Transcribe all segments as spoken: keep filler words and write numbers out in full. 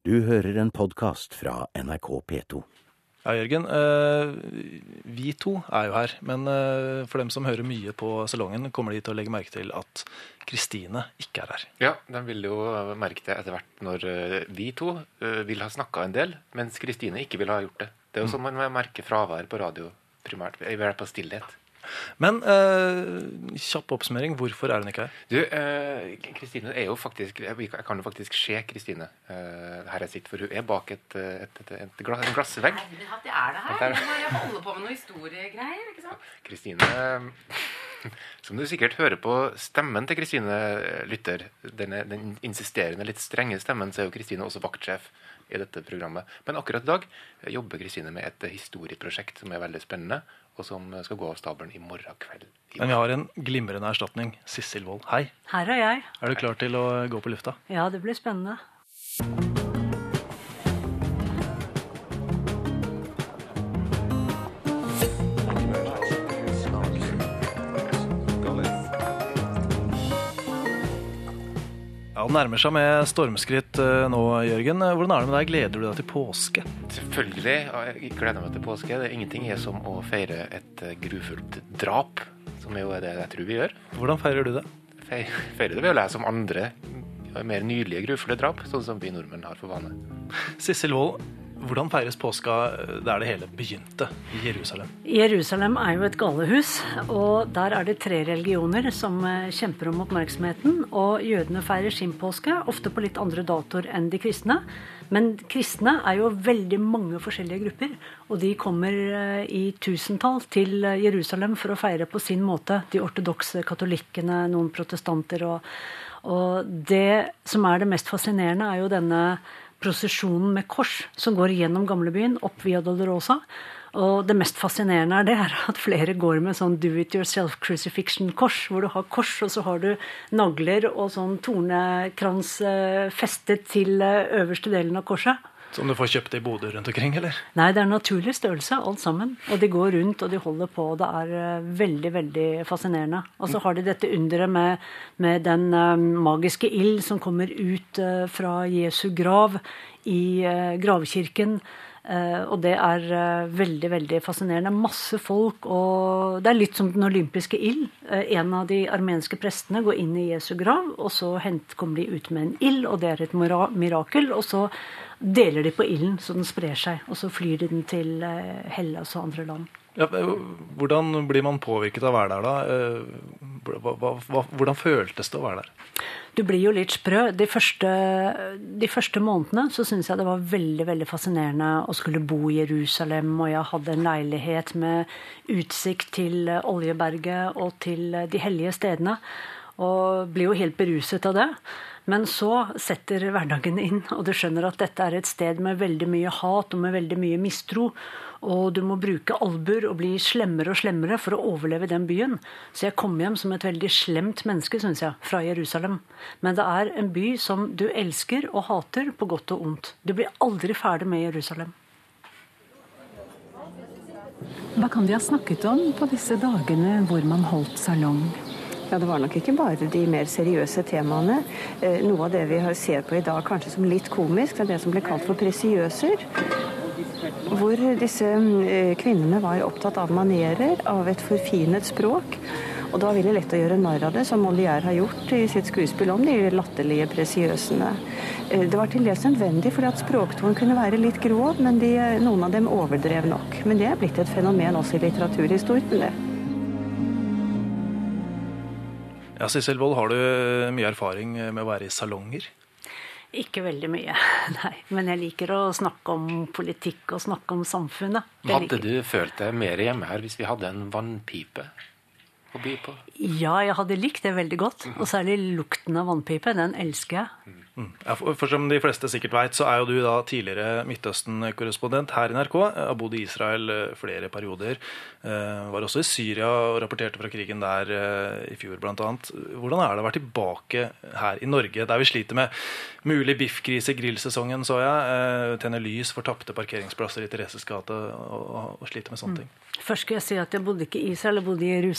Du hører en podcast fra N R K P to. Ja, Jørgen, øh, vi to er jo her, men øh, for dem som hører mye på salongen, kommer de til å legge merke til at Kristine ikke er her. Ja, de vil jo merke det etter hvert når øh, vi to øh, vil ha snakket en del, mens Kristine ikke vil ha gjort det. Det er jo sånn man merker fravær på radio, primært, i hvert på stillhet. Men øh, kjapp oppsummering, hvorfor er hun ikke her? Du, Kristine er jo faktisk, jeg kan jo faktisk se Kristine uh, her jeg sitter, for hun er bak et, et, et, et glass, en glassvegg. Nei, at jeg er det her. Nå må jeg holde på med noen historiegreier, ikke sant? Kristine, som du sikkert hører på stemmen til Kristine lytter, den, den insisterende, litt strenge stemmen, så er jo Kristine også vaktsjef i dette programmet. Men akkurat i dag jobber Kristine med et historieprosjekt som er veldig spennende, og som skal gå av stabelen i morgen kveld. Men vi har en glimrende erstatning, Sissel Wold. Hei. Her er jeg. Er du klar til å gå på lufta? Ja, det blir spennende. Ja, det nærmer seg med stormskritt nå, Jørgen. Hvordan er det med deg? Gleder du deg til påske? Selvfølgelig. Jeg gleder meg til påske. Det er ingenting er som å feire et grufullt drap, som jo er det jeg tror vi gjør. Hvordan feirer du det? Feirer det ved å lese om andre, mer nylige grufulle drap, sånn som vi nordmenn har for vane. Sissel Wold, hvordan feires påska der det hele begynte i Jerusalem? Jerusalem er jo et galehus, og der er det tre religioner som kjemper om oppmerksomheten, og jødene feirer sin påske, ofte på litt andre datoer enn de kristne. Men kristne er jo veldig mange forskjellige grupper, og de kommer i tusentall til Jerusalem for å feire på sin måte. De ortodokse katolikkene, noen protestanter, og, og det som er det mest fascinerende er jo denne prosesjonen med kors som går gjennom gamlebyen, opp Via Dolorosa. Og det mest fascinerende er det er at flere går med sånn do-it-yourself crucifixion-kors, hvor du har kors, og så har du nagler og sånn tornekrans festet til øverste delen av korset. Som du får kjøpt i Bodø rundt omkring, eller? Nei, det er en naturlig størrelse, alt sammen. Og de går rundt, og de holder på, og det er veldig, veldig fascinerende. Og så har de dette underet med, med den uh, magiske ild som kommer ut uh, fra Jesu grav i uh, gravkirken. Uh, og det er uh, veldig, veldig fascinerende. Masse folk, og det er litt som den olympiske ild. Uh, en av de armenske prestene går inn i Jesu grav, og så hent, kommer de ut med en ild, og det er et mira- mirakel, og så deler de på ilden så den sprer seg, og så flyr de den til uh, Hellas og andre land. Ja, hvordan blir man påvirket av å være der da? Hva, hva, hva, hvordan føltes det å være der? Du blir jo litt sprø. De første, de første månedene så synes jeg det var veldig, veldig fascinerende å skulle bo i Jerusalem, og jeg hadde en leilighet med utsikt til Oljeberget og til de hellige stedene, og ble jo helt beruset av det. Men så setter hverdagen inn, og du skjønner at dette er et sted med veldig mye hat og med veldig mye mistro, og du må bruke albuer og bli slemmere og slemmere for å overleve den byen. Så jeg kom hjem som et veldig slemt menneske, synes jeg, fra Jerusalem. Men det er en by som du elsker og hater på godt og ondt. Du blir aldri ferdig med Jerusalem. Hva kan de ha snakket om på disse dagene hvor man holdt salong? Ja, det var nok ikke bare de mer seriøse temaene. Eh, noe av det vi ser på i dag kanskje som litt komisk, det er det som ble kalt for presiøser. Hvor disse eh, kvinnene var opptatt av manerer, av et forfinet språk. Og da ville lett å gjøre narr av det, som Molière har gjort i sitt skuespill om de latterlige presiøsene. Eh, det var til dels nødvendig, fordi at språktonen kunne være litt grov, men de, noen av dem overdrev nok. Men det er blitt et fenomen også i litteraturhistorien, det. Ja, Sissel Wold, har du mye erfaring med å være i salonger? Ikke veldig mye, nei. Men jeg liker å snakke om politikk og snakke om samfunnet. Det Hadde liker. du følt deg mer hjemme her hvis vi hadde en vannpipe å by på? Ja, jeg hadde likt det veldig godt. Og særlig lukten av vannpipe, den elsker jeg. Mm. Ja, for, for som de fleste sikkert vet, så er jo du da tidligere Midtøsten-korrespondent her i N R K. Har bodd i Israel flere perioder. Eh, var også i Syria og rapporterte fra krigen der eh, i fjor blant annet. Hvordan er det å være tilbake her i Norge, der vi sliter med mulig biffkrise i grillsesongen, så jeg. Eh, tenner lys for tapte parkeringsplasser i Thereses gate og, og, og sliter med sånne ting. Først skal jeg si at jeg bodde ikke i Israel, jeg bodde i Jerusalem.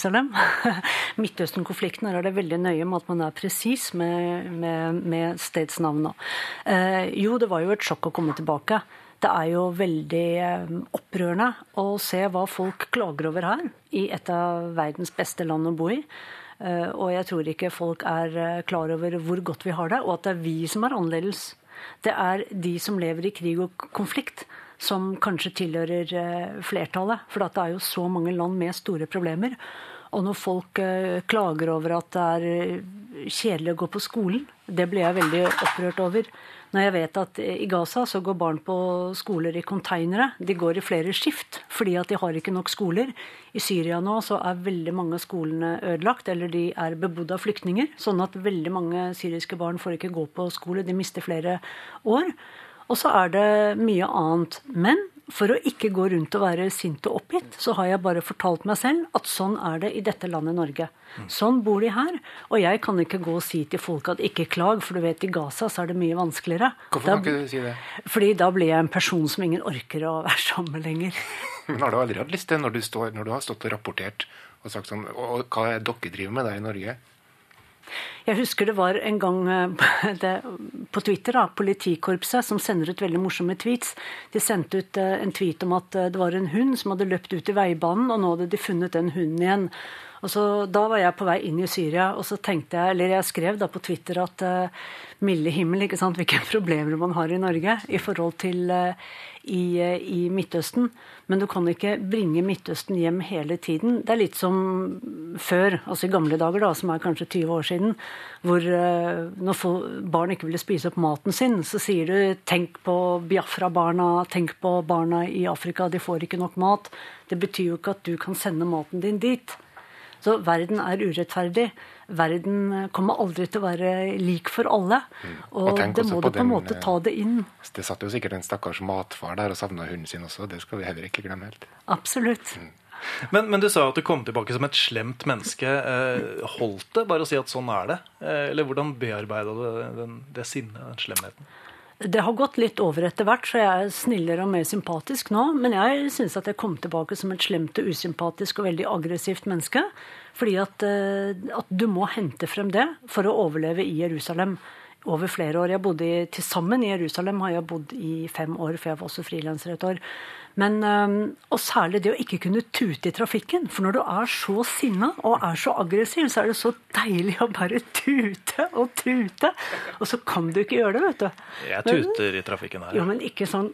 Midtøsten-konflikten er det veldig nøye med at man er presis med, med, med stedsnavn. Eh, jo, det var jo et sjokk å komme tilbake. Det er jo veldig eh, opprørende å se hva folk klager over her, i et av verdens beste land å bo i. Eh, og jeg tror ikke folk er eh, klar over hvor godt vi har det, og at det er vi som er annerledes. Det er de som lever i krig og konflikt, som kanskje tilhører eh, flertallet. For det er jo så mange land med store problemer. Og når folk eh, klager over at det er kjedelig å gå på skolen, det blir jeg veldig opprørt over. Når jeg vet at i Gaza så går barn på skoler i konteinere. De går i flere skift, fordi at de har ikke nok skoler. I Syria nå så er veldig mange av skolene ødelagt, eller de er bebodd av flyktninger. Sånn at veldig mange syriske barn får ikke gå på skole. De mister flere år. Og så er det mye annet. Men for å ikke gå rundt og være sint og oppgitt, så har jeg bare fortalt meg selv at sånn er det i dette landet Norge. Sånn bor de her, og jeg kan ikke gå og si til folk at ikke klag, for du vet i Gaza så er det mye vanskeligere. Hvorfor da, kan ikke du si det? Fordi da blir jeg en person som ingen orker å være sammen med lenger. Men har du aldri hatt lyst til, når du, står, når du har stått og rapportert og sagt sånn, og hva er dere driver med der i Norge? Jeg husker det var en gang det, på Twitter, da, politikorpset, som sender ut veldig morsomme tweets. De sendte ut en tweet om at det var en hund som hadde løpt ut i veibanen, og nå hadde de funnet den hunden igjen. Og så, da var jeg på vei inn i Syria, og så tenkte jeg, eller jeg skrev da på Twitter at uh, milde himmel, ikke sant, hvilke problemer man har i Norge i forhold til uh, i, uh, i Midtøsten. Men du kan ikke bringe Midtøsten hjem hele tiden. Det er litt som før, altså i gamle dager da, som er kanskje tyve år siden, hvor uh, når barn ikke ville spise opp maten sin, så sier du, tenk på Biafra-barna, tenk på barna i Afrika, de får ikke nok mat. Det betyr jo ikke at du kan sende maten din dit. Så verden er urettferdig. Verden kommer aldri til å være lik for alle. Og, og det må du på en måte ta det inn. Det satt jo sikkert en stakkars matfar der og savnet hunden sin også. Det skal vi heller ikke glemme helt. Absolutt. Mm. Men, men du sa at du kom tilbake som et slemt menneske. Eh, holdt det bare å si at sånn er det? Eh, eller hvordan bearbeidet du den, det sinnet, den slemheten? Det har gått litt over etter hvert, så jeg er snillere og mer sympatisk nå. Men jeg synes at jeg kom tilbake som et slemt og usympatisk og veldig aggressivt menneske. Fordi at, at du må hente frem det for å overleve i Jerusalem over flere år. Jeg bodde i, til sammen i Jerusalem har jeg bodd i fem år, for jeg var også frilanser et år. Men, og særlig det å ikke kunne tute i trafikken. For når du er så sinna og er så aggressiv, så er det så deilig å bare tute og tute. Og så kan du ikke gjøre det, vet du. Jeg tuter i trafikken her. Jo, men ikke sånn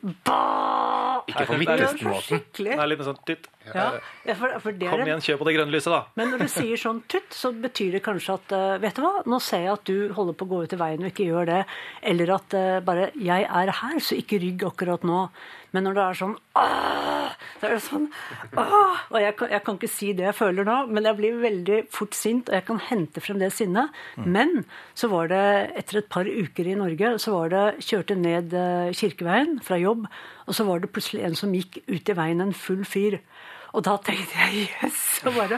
bah! Ikke på Midtøsten-måten. Det er litt sånn tytt. Ja, for, for det Kom igjen, kjør på det grønne lyset, da. Men når du sier sånn tutt, så betyr det kanskje at vet du hva, nå ser jeg at du holder på å gå ut i veien og ikke gjør det. Eller at bare jeg er her, så ikke rygg akkurat nå. Men når det er sånn Åh! Så er det sånn Åh! Og jeg kan, jeg kan ikke si det jeg føler nå, men jeg blir veldig fort sint, og jeg kan hente frem det sinnet. Mm. Men så var det, etter et par uker i Norge, så var det kjørte ned Kirkeveien fra jobb, og så var det plutselig en som gikk ut i veien, en full fyr. Og da tenkte jeg, yes, og bare,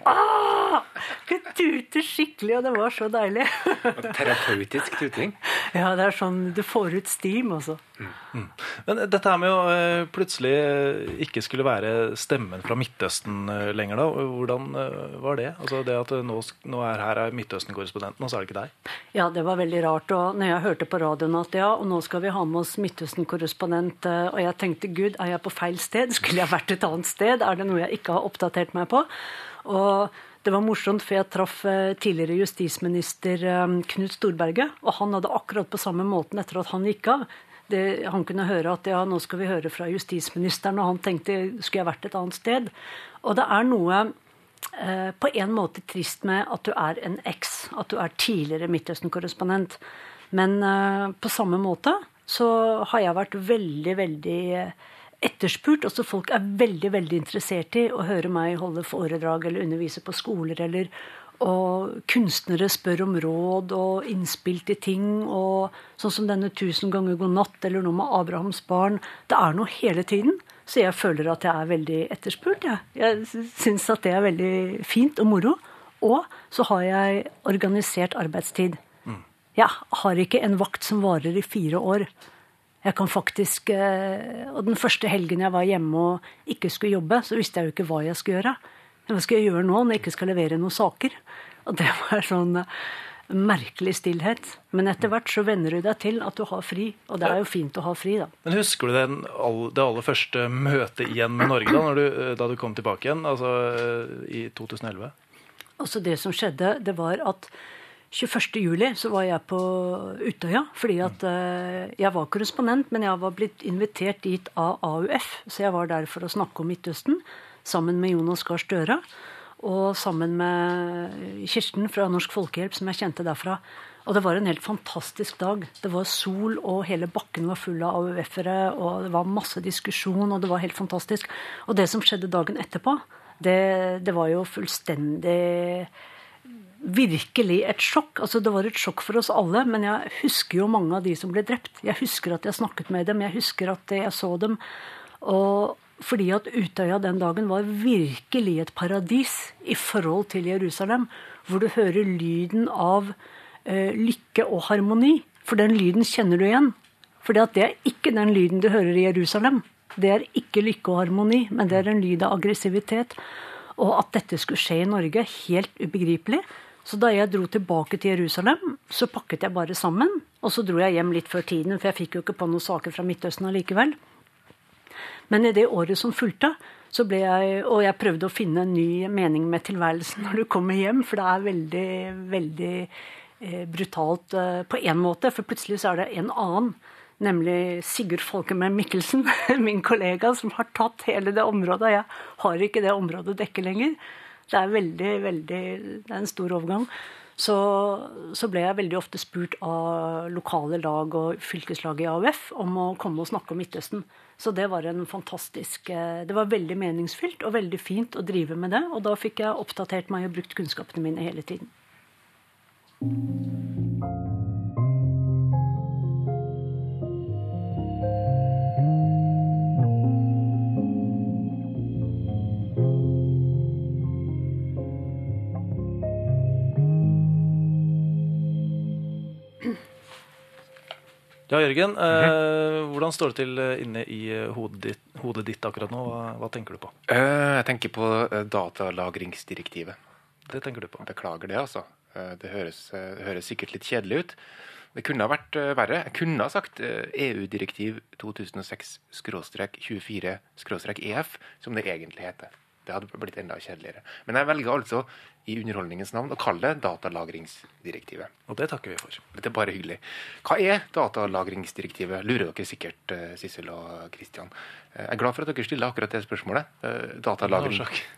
åh, jeg tuter skikkelig, og det var så deilig. Terapeutisk tuting? Ja, det er sånn, du får ut steam, altså. Mm. Mm. Men dette her med å uh, plutselig ikke skulle være stemmen fra Midtøsten uh, lenger da, hvordan uh, var det? Altså det at uh, nå, nå er her er Midtøsten-korrespondenten, og så er det ikke deg? Ja, det var veldig rart, og når jeg hørte på radioen at ja, og nå skal vi ha med oss Midtøsten-korrespondent, uh, og jeg tenkte, Gud, er jeg på feil sted? Skulle jeg vært et annet sted? Er det noe jeg ikke har oppdatert meg på? Og det var morsomt, for jeg traff tidligere justisminister Knut Storberget, og han hadde akkurat på samme måten etter at han gikk av. Det, han kunne høre at ja, nå skal vi høre fra justisministeren, og han tenkte, skulle jeg vært et annet sted? Og det er noe eh, på en måte trist med at du er en eks, at du er tidligere Midtøsten-korrespondent. Men eh, på samme måte så har jeg vært veldig, veldig etterspurt. Også folk er veldig, veldig interessert i å høre meg holde foredrag eller undervise på skoler, eller og kunstnere spør om råd og innspill til ting, og sånn som denne tusen ganger god natt, eller noe med Abrahams barn. Det er noe hele tiden, så jeg føler at jeg er veldig etterspurt. Ja. Jeg synes at det er veldig fint og moro, og så har jeg organisert arbeidstid. Mm. Jeg har ikke en vakt som varer i fire år. Jeg kan faktisk, og den første helgen jeg var hjemme og ikke skulle jobbe, så visste jeg jo ikke hva jeg skulle gjøre. Hva skal jeg gjøre nå når jeg ikke skal levere noen saker? Og det var sånn merkelig stillhet. Men etter hvert så venner du deg til at du har fri, og det er jo fint å ha fri da. Men husker du den, det aller første møtet igjen med Norge da, når du, da du kom tilbake igjen, altså i to tusen og elleve? Altså det som skjedde, det var at tjueførste juli så var jeg på Utøya, fordi at uh, jeg var korrespondent, men jeg var blitt invitert dit av A U F, så jeg var der for å snakke om Midtøsten, sammen med Jonas Gahr Støre, og sammen med Kirsten fra Norsk Folkehjelp, som jeg kjente derfra. Og det var en helt fantastisk dag. Det var sol, og hele bakken var full av A U F-ere, og det var masse diskusjon, og det var helt fantastisk. Og det som skjedde dagen etterpå, det, det var jo fullstendig virkelig et sjokk. Altså det var et sjokk for oss alle, men jeg husker jo mange av de som ble drept. Jeg husker at jeg snakket med dem, jeg husker at jeg så dem, og fordi at Utøya den dagen var virkelig et paradis i forhold til Jerusalem, hvor du hører lyden av eh, lykke og harmoni. For den lyden kjenner du igjen. For det er ikke den lyden du hører i Jerusalem. Det er ikke lykke og harmoni, men det er en lyd av aggressivitet. Og at dette skulle skje i Norge, helt ubegripelig. Så da jeg dro tilbake til Jerusalem, så pakket jeg bare sammen. Og så dro jeg hjem litt før tiden, for jeg fikk jo ikke på noen saker fra Midtøsten allikevel. Men i det året som fulgte, så ble jeg, og jeg prøvde å finne en ny mening med tilværelsen når du kommer hjem, for det er veldig, veldig eh, brutalt eh, på en måte, for plutselig så er det en annen, nemlig Sigurd Falkenberg Mikkelsen, min kollega, som har tatt hele det området. Jeg har ikke det området å dekke lenger. Det er veldig, veldig, det er en stor overgang. Så, så ble jeg veldig ofte spurt av lokale lag og fylkeslag i A U F om å komme og snakke om Midtøsten. Så det var en fantastisk, det var veldig meningsfylt og veldig fint å drive med det. Og da fikk jeg oppdatert meg og brukt kunnskapene mine hele tiden. Ja, Jørgen, eh, hvordan står det til inne i hodet ditt, hodet ditt akkurat nå? Hva, hva tenker du på? Uh, jeg tenker på uh, datalagringsdirektivet. Det tenker du på? Beklager det, altså. Uh, det, høres, uh, det høres sikkert litt kjedelig ut. Det kunne ha vært uh, verre. Jeg kunne ha sagt uh, E U-direktiv to tusen og seks tjuefire E F, som det egentlig heter. Det hadde blitt enda kjedeligere. Men jeg velger altså i underholdningens navn å kalle det datalagringsdirektivet. Og det takker vi for. Det er bare hyggelig. Hva er datalagringsdirektivet? Lurer dere sikkert, Sissel og Kristian. Jeg er glad for at dere stiller akkurat det spørsmålet. Datalagring...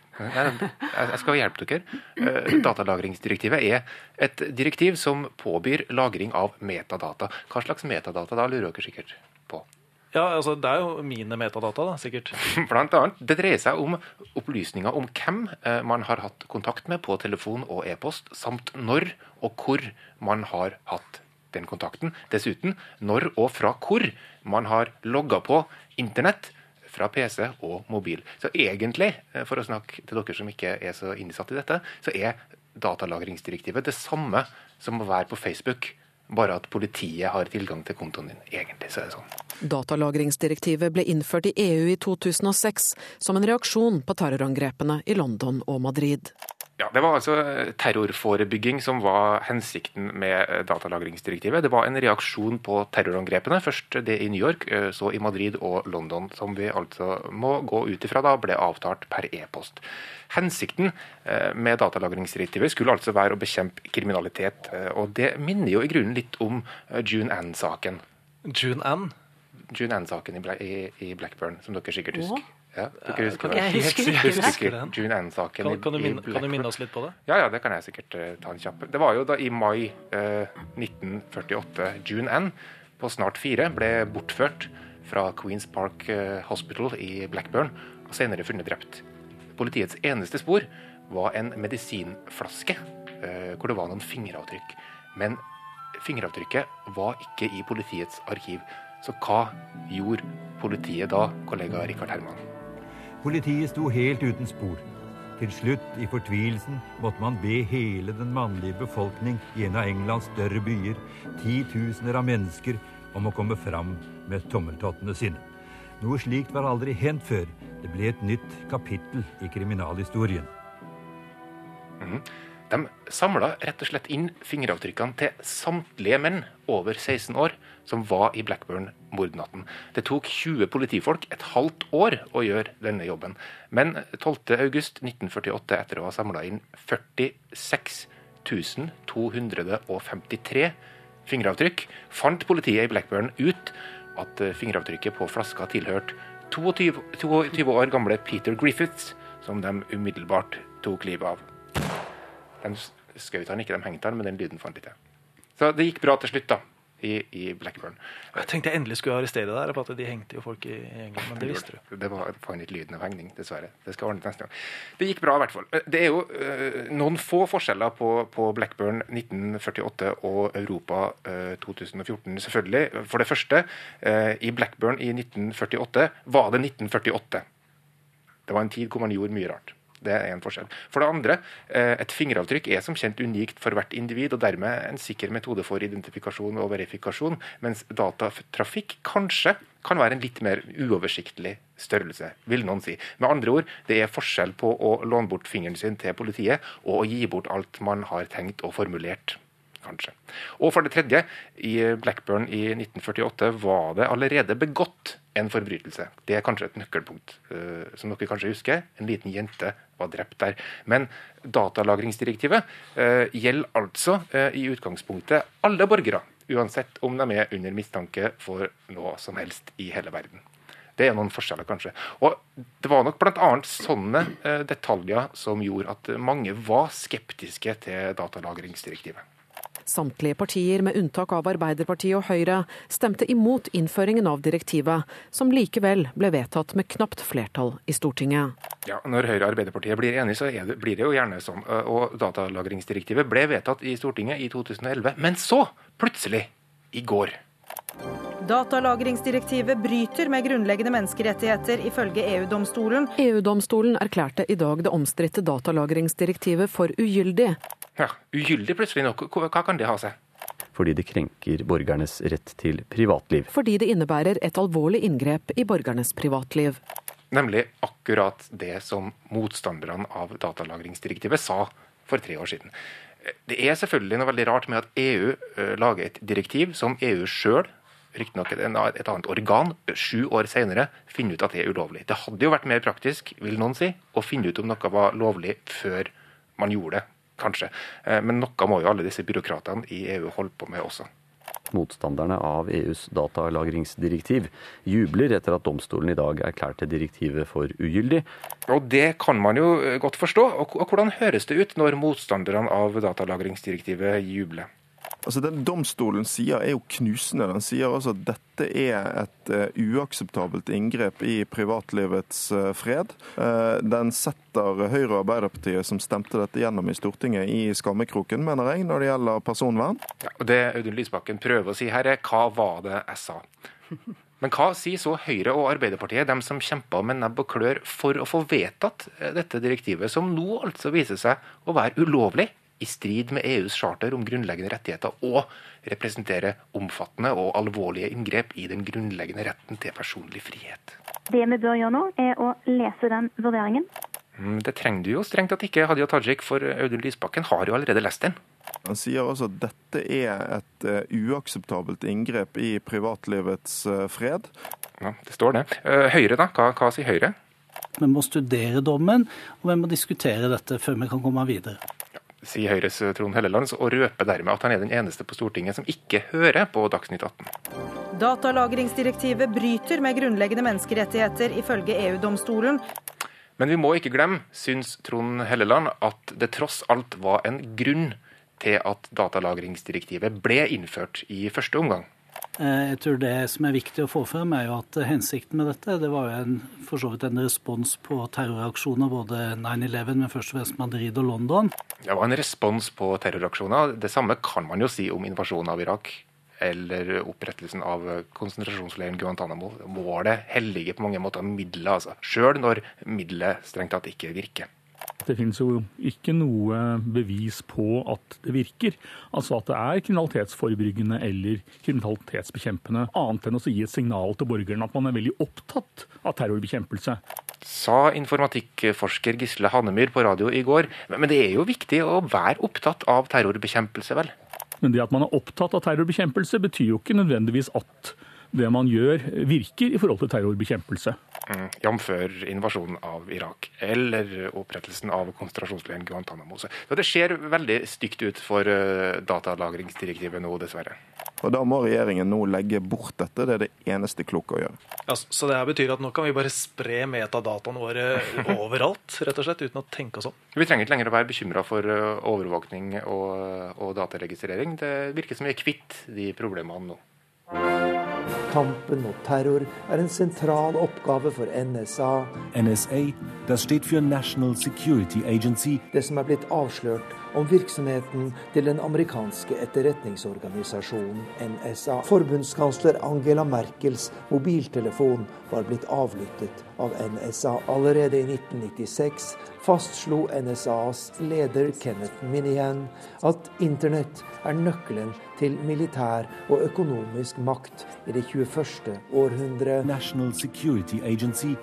Jeg skal hjelpe dere. Datalagringsdirektivet er et direktiv som påbyr lagring av metadata. Hva slags metadata da, lurer dere sikkert på? Ja, altså det er jo mine metadata da, sikkert. Blant annet, det dreier seg om opplysninger om hvem man har hatt kontakt med på telefon og e-post, samt når og hvor man har hatt den kontakten. Dessuten, når og fra hvor man har logget på internett fra P C og mobil. Så egentlig, for å snakke til dere som ikke er så innsatt i dette, så er datalagringsdirektivet det samme som å være på Facebook, bare at politiet har tilgang til kontoen din. Egentlig så er det sånn. Datalagringsdirektivet ble innført i E U i to tusen og seks som en reaksjon på terrorangrepene i London og Madrid. Ja, det var altså terrorforebygging som var hensikten med datalagringsdirektivet. Det var en reaksjon på terrorangrepene, først det i New York, så i Madrid og London, som vi altså må gå ut ifra da ble avtalt per e-post. Hensikten med datalagringsdirektivet skulle altså være å bekjempe kriminalitet, og det minner jo i grunnen litt om June Ann-saken. June Ann? June Ann-saken i, i, i Blackburn, som dere sikkert husker. Ja, dere husker jeg husker ikke det. husker June Ann-saken kan, kan, du i, minne, i kan du minne oss litt på det? Ja, ja, det kan jeg sikkert uh, ta en kjapp. Det var jo da i mai uh, nitten førtiåtte June Ann på snart fire ble bortført fra Queen's Park uh, Hospital i Blackburn og senere funnet drept. Politiets eneste spor var en medisinflaske uh, hvor det var noen fingeravtrykk. Men fingeravtrykket var ikke i politiets arkiv. Så hva gjorde politiet da, kollega Rikard Herman? Politiet sto helt uten spor. Til slutt, i fortvilelsen, måtte man be hele den mannlige befolkning i en av Englands større byer, titusener av mennesker, om å komme fram med tommeltottene sine. Noe slikt var aldri hendt før. Det ble et nytt kapittel i kriminalhistorien. Mm. De samlet rett og slett inn fingeravtrykkene til samtlige menn over seksten år som var i Blackburn-mordnatten. Det tok tjue politifolk et halvt år å gjøre denne jobben. Men tolvte august nitten førtiåtte, etter å ha samlet inn førtiseks tusen to hundre femtitre fingeravtrykk, fant politiet i Blackburn ut at fingeravtrykket på flaska tilhørte tjueto år gamle Peter Griffiths, som de umiddelbart tok livet av. De skjøt han ikke, de hengte han, men den lyden fant ikke. Så det gikk bra til slutt da, i, i Blackburn. Jeg tenkte jeg endelig skulle arrestere der, på at de hengte jo folk i, i England, men det visste du. Det var faen ikke lyden av hengning, dessverre. Det skal ordne neste gang. Det gikk bra i hvert fall. Det er jo uh, noen få forskjeller på, på Blackburn nitten førtiåtte og Europa uh, to tusen og fjorten, selvfølgelig. For det første, uh, i Blackburn i nitten førtiåtte var det nitten førtiåtte. Det var en tid hvor man gjorde mye rart. Det er en forskjell. For det andre, et fingeravtrykk er som kjent unikt for hvert individ, og dermed en sikker metode for identifikasjon og verifikasjon, mens datatrafikk kanskje kan være en litt mer uoversiktlig størrelse, vil noen si. Med andre ord, det er forskjell på å låne bort fingeren sin til politiet, og å gi bort alt man har tenkt og formulert. Kanskje. Og for det tredje, i Blackburn i nitten førtiåtte var det allerede begått en forbrytelse. Det er kanskje et nøkkelpunkt, uh, som dere kanskje husker. En liten jente var drept der. Men datalagringsdirektivet uh, gjelder altså uh, i utgangspunktet alle borgere, uansett om de er under mistanke for noe som helst i hele verden. Det er noen forskjeller, kanskje. Og det var nok blant annet sånne uh, detaljer som gjorde at mange var skeptiske til datalagringsdirektivet. Samtlige partier, med unntak av Arbeiderpartiet og Høyre, stemte imot innføringen av direktivet, som likevel ble vedtatt med knapt flertall i Stortinget. Ja, Når Høyre og Arbeiderpartiet blir enige, så er det, blir det jo gjerne sånn. Og datalagringsdirektivet ble vedtatt i Stortinget i to tusen og elleve, men så, plutselig, i går. Datalagringsdirektivet bryter med grunnleggende menneskerettigheter ifølge E U-domstolen. E U-domstolen erklærte i dag det omstridte datalagringsdirektivet for ugyldig. Ja, ugyldig plutselig nok. Hva kan det ha seg? Fordi det krenker borgernes rett til privatliv. Fordi det innebærer et alvorlig inngrep i borgernes privatliv. Nemlig akkurat det som motstanderne av datalagringsdirektivet sa for tre år siden. Det er selvfølgelig noe veldig rart med at E U lager et direktiv som E U selv, riktignok et annet organ, sju år senere, finner ut at det er ulovlig. Det hadde jo vært mer praktisk, vil noen si, å finne ut om noe var lovlig før man gjorde det. Kanskje. Men noe må jo alle disse byråkratene i E U holde på med også. Motstanderne av E U's datalagringsdirektiv jubler etter at domstolen i dag erklærte direktivet for ugyldig. Og det kan man jo godt forstå. Og hvordan høres det ut når motstanderne av datalagringsdirektivet jubler? Altså Det domstolen sier er jo knusende. Den sier altså at dette er et uh, uakseptabelt inngrep i privatlivets uh, fred. Uh, den setter Høyre og Arbeiderpartiet, som stemte dette gjennom i Stortinget, i skammekroken, mener jeg, når det gjelder personvern. Ja, og det Audun Lysbakken prøver å si her er, hva var det jeg sa? Men hva sier så Høyre og Arbeiderpartiet, dem som kjemper med nebb og klør for å få vedtatt dette direktivet, som nå altså viser seg å være ulovlig, i strid med E U's charter om grunnleggende rettigheter, og representere omfattende og alvorlige inngrep i den grunnleggende retten til personlig frihet. Det vi bør gjøre nå, er å lese den vurderingen. Det trenger du jo strengt tatt ikke, Hadia Tajik, for Audun Lysbakken har jo allerede lest den. Han sier altså at dette er et uh, uakseptabelt inngrep i privatlivets uh, fred. Ja, det står det. Uh, Høyre da, hva, hva sier Høyre? Vi må studere dommen, og vi må diskutere dette før vi kan komme videre. Sier Høyres Trond Helleland, og røper dermed at han er den eneste på Stortinget som ikke hører på Dagsnytt atten. Datalagringsdirektivet bryter med grunnleggende menneskerettigheter ifølge E U-domstolen. Men vi må ikke glemme, syns Trond Helleland, at det tross alt var en grunn til at datalagringsdirektivet ble innført i første omgang. Jeg tror det som er viktig å få frem er jo at hensikten med dette, det var jo en, for så vidt en respons på terroraksjoner, både nine eleven, men først og fremst Madrid og London. Det var en respons på terroraksjoner. Det samme kan man jo si om invasjonen av Irak, eller opprettelsen av konsentrasjonsleiren Guantánamo. Målet helliger på mange måter middelet, altså. Selv når middelet strengt tatt ikke virker. Det finnes jo ikke noe bevis på at det virker. Altså at det er kriminalitetsforebyggende eller kriminalitetsbekjempende, annet enn å gi et signal til borgerne at man er veldig opptatt av terrorbekjempelse. sa informatikkforsker Gisle Hanemyr på radio i går. Men det er jo viktig å være opptatt av terrorbekjempelse, vel? Men det at man er opptatt av terrorbekjempelse, betyr jo ikke nødvendigvis at det man gjør virker i forhold til terrorbekjempelse. Mm, jamfør invasjonen av Irak, eller opprettelsen av konsentrasjonsleiren Guantánamo. Så det ser veldig stygt ut for datalagringsdirektivet nå, dessverre. Og da må regjeringen nå legge bort dette, det er det eneste kloke å gjøre. Ja, så det her betyr at nå kan vi bare spre metadataene våre overalt, rett og slett, uten å tenke oss om? Vi trenger ikke lenger å være bekymret for overvåkning og, og dataregistrering. Det virker som vi er kvitt de problemene nå. Kampen mot terror er en sentral oppgave for N S A. N S A, das steht für National Security Agency. Det som er blitt avslørt om virksomheten til den amerikanske etterretningsorganisasjonen N S A. Forbundskansler Angela Merkels mobiltelefon var blitt avlyttet av N S A. Allerede i nitten nittiseks fastslo N S A's leder Kenneth Minihan at internett er nøkkelen til militær og økonomisk makt i det tjueførste århundre. National Security Agency.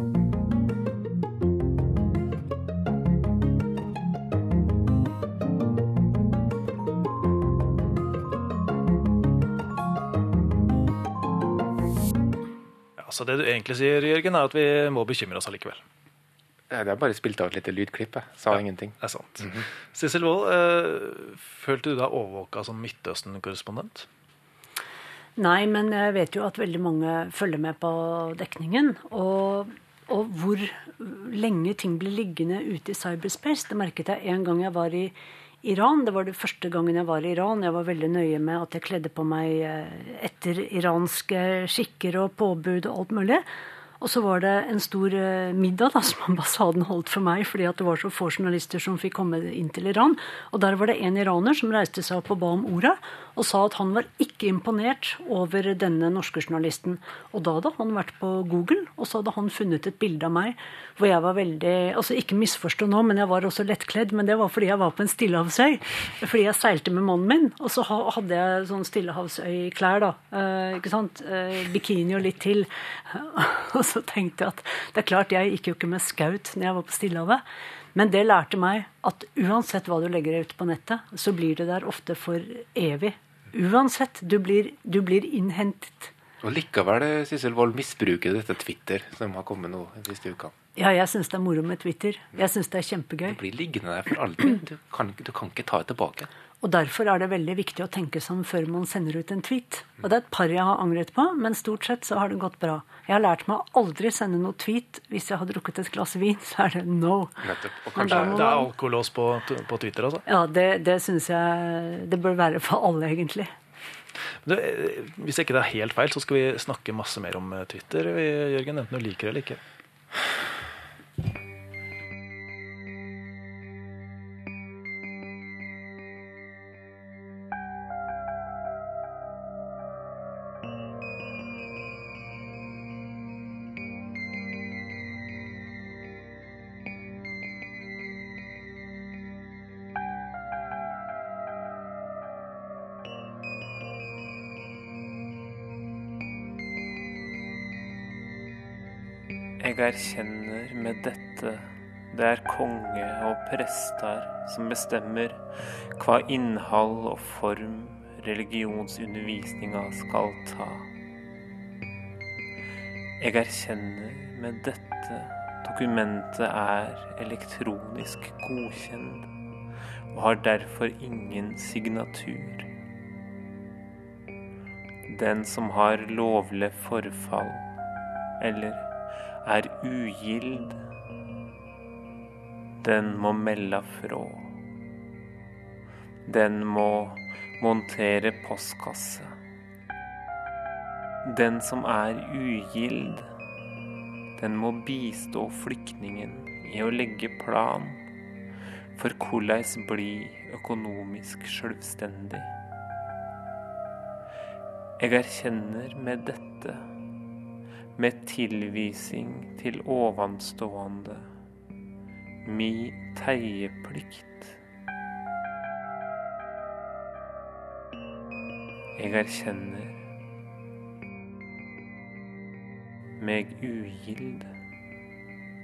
Så det du egentlig sier, Jørgen, er at vi må bekymre oss allikevel. Det er bare spilt av et lite lydklipp, jeg sa ja, ingenting. Det er sant. Mm-hmm. Sissel Wold, øh, følte du deg overvåket som Midtøsten-korrespondent? Nei, men jeg vet jo at veldig mange følger med på dekningen, og, og hvor lenge ting blir liggende ute i cyberspace. Det merket jeg en gang jeg var i Iran. Det var det første gangen jeg var i Iran. Jeg var veldig nøye med at jeg kledde på meg etter iranske skikker og påbud og alt mulig. Og så var det en stor middag da, som ambassaden holdt for meg, fordi at det var så få journalister som fikk komme inn til Iran. Og der var det en iraner som reiste seg opp og ba om ordet, og sa at han var ikke imponert over denne norske journalisten. Og da hadde han vært på Google, og så hadde han funnet et bilde av meg, hvor jeg var veldig, altså ikke misforstå nå, men jeg var også lettkledd, men det var fordi jeg var på en stillehavsøy, fordi jeg seilte med mannen min, og så hadde jeg sånn stillehavsøy-klær da, eh, ikke sant, eh, bikini og litt til, og så tenkte jeg at det er klart jeg gikk jo ikke med skaut når jeg var på Stillehavet, men det lærte meg at uansett hva du legger ut på nettet, så blir det der ofte for evig. Uansett, du blir, du blir innhentet. Og likevel, Sissel Wold, misbruker dette Twitter som har kommet nå de siste ukene. Ja, jeg synes det er moro med Twitter. Jeg synes det er kjempegøy. Det blir liggende der for alltid. Du kan, du kan ikke ta det tilbake. Og derfor er det veldig viktig å tenke sånn før man sender ut en tweet. Og det er et par jeg har angret på, men stort sett så har det gått bra. Jeg har lært meg å aldri sende noe tweet. Hvis jeg har drukket et glass vin, så er det no. Og kanskje det er alkolås på, på Twitter, altså? Ja, det, det synes jeg det bør være for alle, egentlig. Men det, hvis ikke det er helt feil, så skal vi snakke masse mer om Twitter, Jørgen, enten du liker det eller ikke. Jeg erkjenner med dette det er konge og prester som bestemmer hva innhold og form religionsundervisninga skal ta. Jeg erkjenner med dette dokumentet er elektronisk godkjent og har derfor ingen signatur. Den som har lovlig forfall eller er ugild, den må melde fra. Den må montere postkasse. Den som er ugild, den må bistå flyktningen i å legge plan for hvordan bli økonomisk selvstendig. Jeg erkjenner med dette med tilvising til ovenstående, mi teieplikt. Jeg erkjenner meg ugild.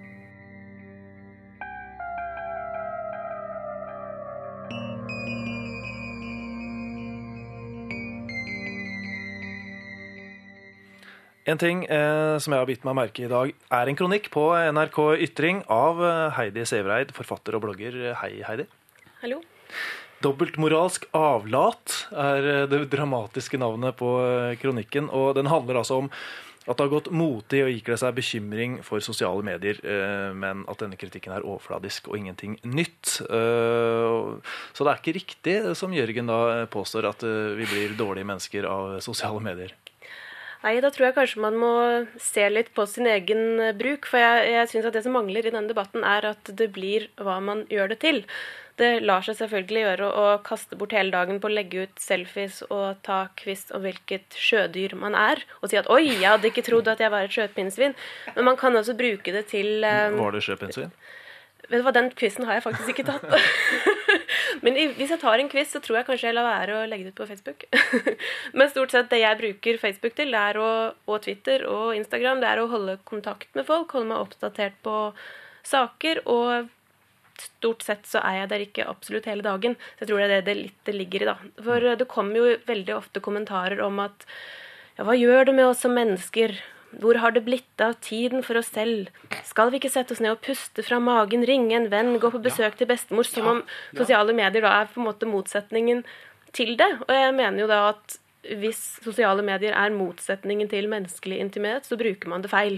En ting eh, som jeg har bitt meg merke i dag, er en kronikk på N R K Ytring av Heidi Sævereid, forfatter og blogger. Hei, Heidi. Hallo. Dobbeltmoralsk avlat er det dramatiske navnet på kronikken, og den handler altså om at det har gått mote i å ikle seg bekymring for sosiale medier, eh, men at denne kritikken er overfladisk og ingenting nytt. Eh, så det er ikke riktig, som Jørgen da påstår, at eh, vi blir dårlige mennesker av sosiale medier. Nei, da tror jeg kanskje man må se litt på sin egen bruk, for jeg, jeg synes at det som mangler i denne debatten er at det blir hva man gjør det til. Det lar seg selvfølgelig gjøre å kaste bort hele dagen på å legge ut selfies og ta quiz om hvilket sjødyr man er, og si at oi, jeg hadde ikke trodd at jeg var et sjøpinnsvin, men man kan også bruke det til... Um, var det sjøpinnsvin? Vet du hva, den quizen har jeg faktisk ikke tatt. Men hvis jeg tar en quiz, så tror jeg kanskje jeg lar være å legge det ut på Facebook. Men stort sett det jeg bruker Facebook til, det er å, og Twitter og Instagram, det er å holde kontakt med folk, holde meg oppdatert på saker, og stort sett så er jeg der ikke absolutt hele dagen. Så jeg tror det er det det litt det ligger i da. For det kommer jo veldig ofte kommentarer om at, ja, hva gjør det med oss som mennesker? Hvor har det blitt av tiden for oss selv? Skal vi ikke sette oss ned og puste fra magen, ringe en venn, gå på besøk til bestemor, som om sosiale medier da er på en måte motsetningen til det? Og jeg mener jo da at hvis sosiale medier er motsetningen til menneskelig intimitet, så bruker man det feil.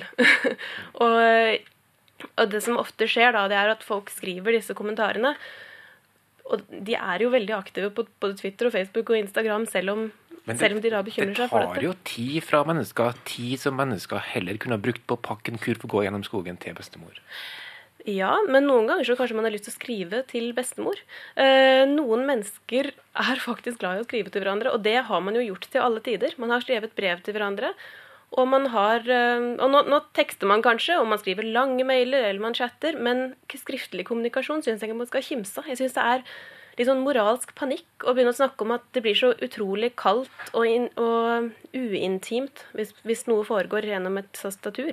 og, og det som ofte skjer da, det er at folk skriver disse kommentarene, og de er jo veldig aktive på både Twitter og Facebook og Instagram, selv om Det, Selv om de da bekymrer seg for dette. Det tar jo tid fra mennesker, tid som mennesker heller kunne ha brukt på å pakke en kur for å gå gjennom skogen til bestemor. Ja, men noen ganger så kanskje man har lyst til å skrive til bestemor. Eh, noen mennesker er faktisk glad i å skrive til hverandre, og det har man jo gjort til alle tider. Man har skrevet brev til hverandre, og man har, eh, og nå, nå tekster man kanskje, og man skriver lange mailer, eller man chatter, men skriftlig kommunikasjon synes jeg man skal kimse av. Jeg synes det er litt sånn moralsk panikk å begynne å snakke om at det blir så utrolig kaldt og, in, og uintimt hvis, hvis noe foregår gjennom et tastatur.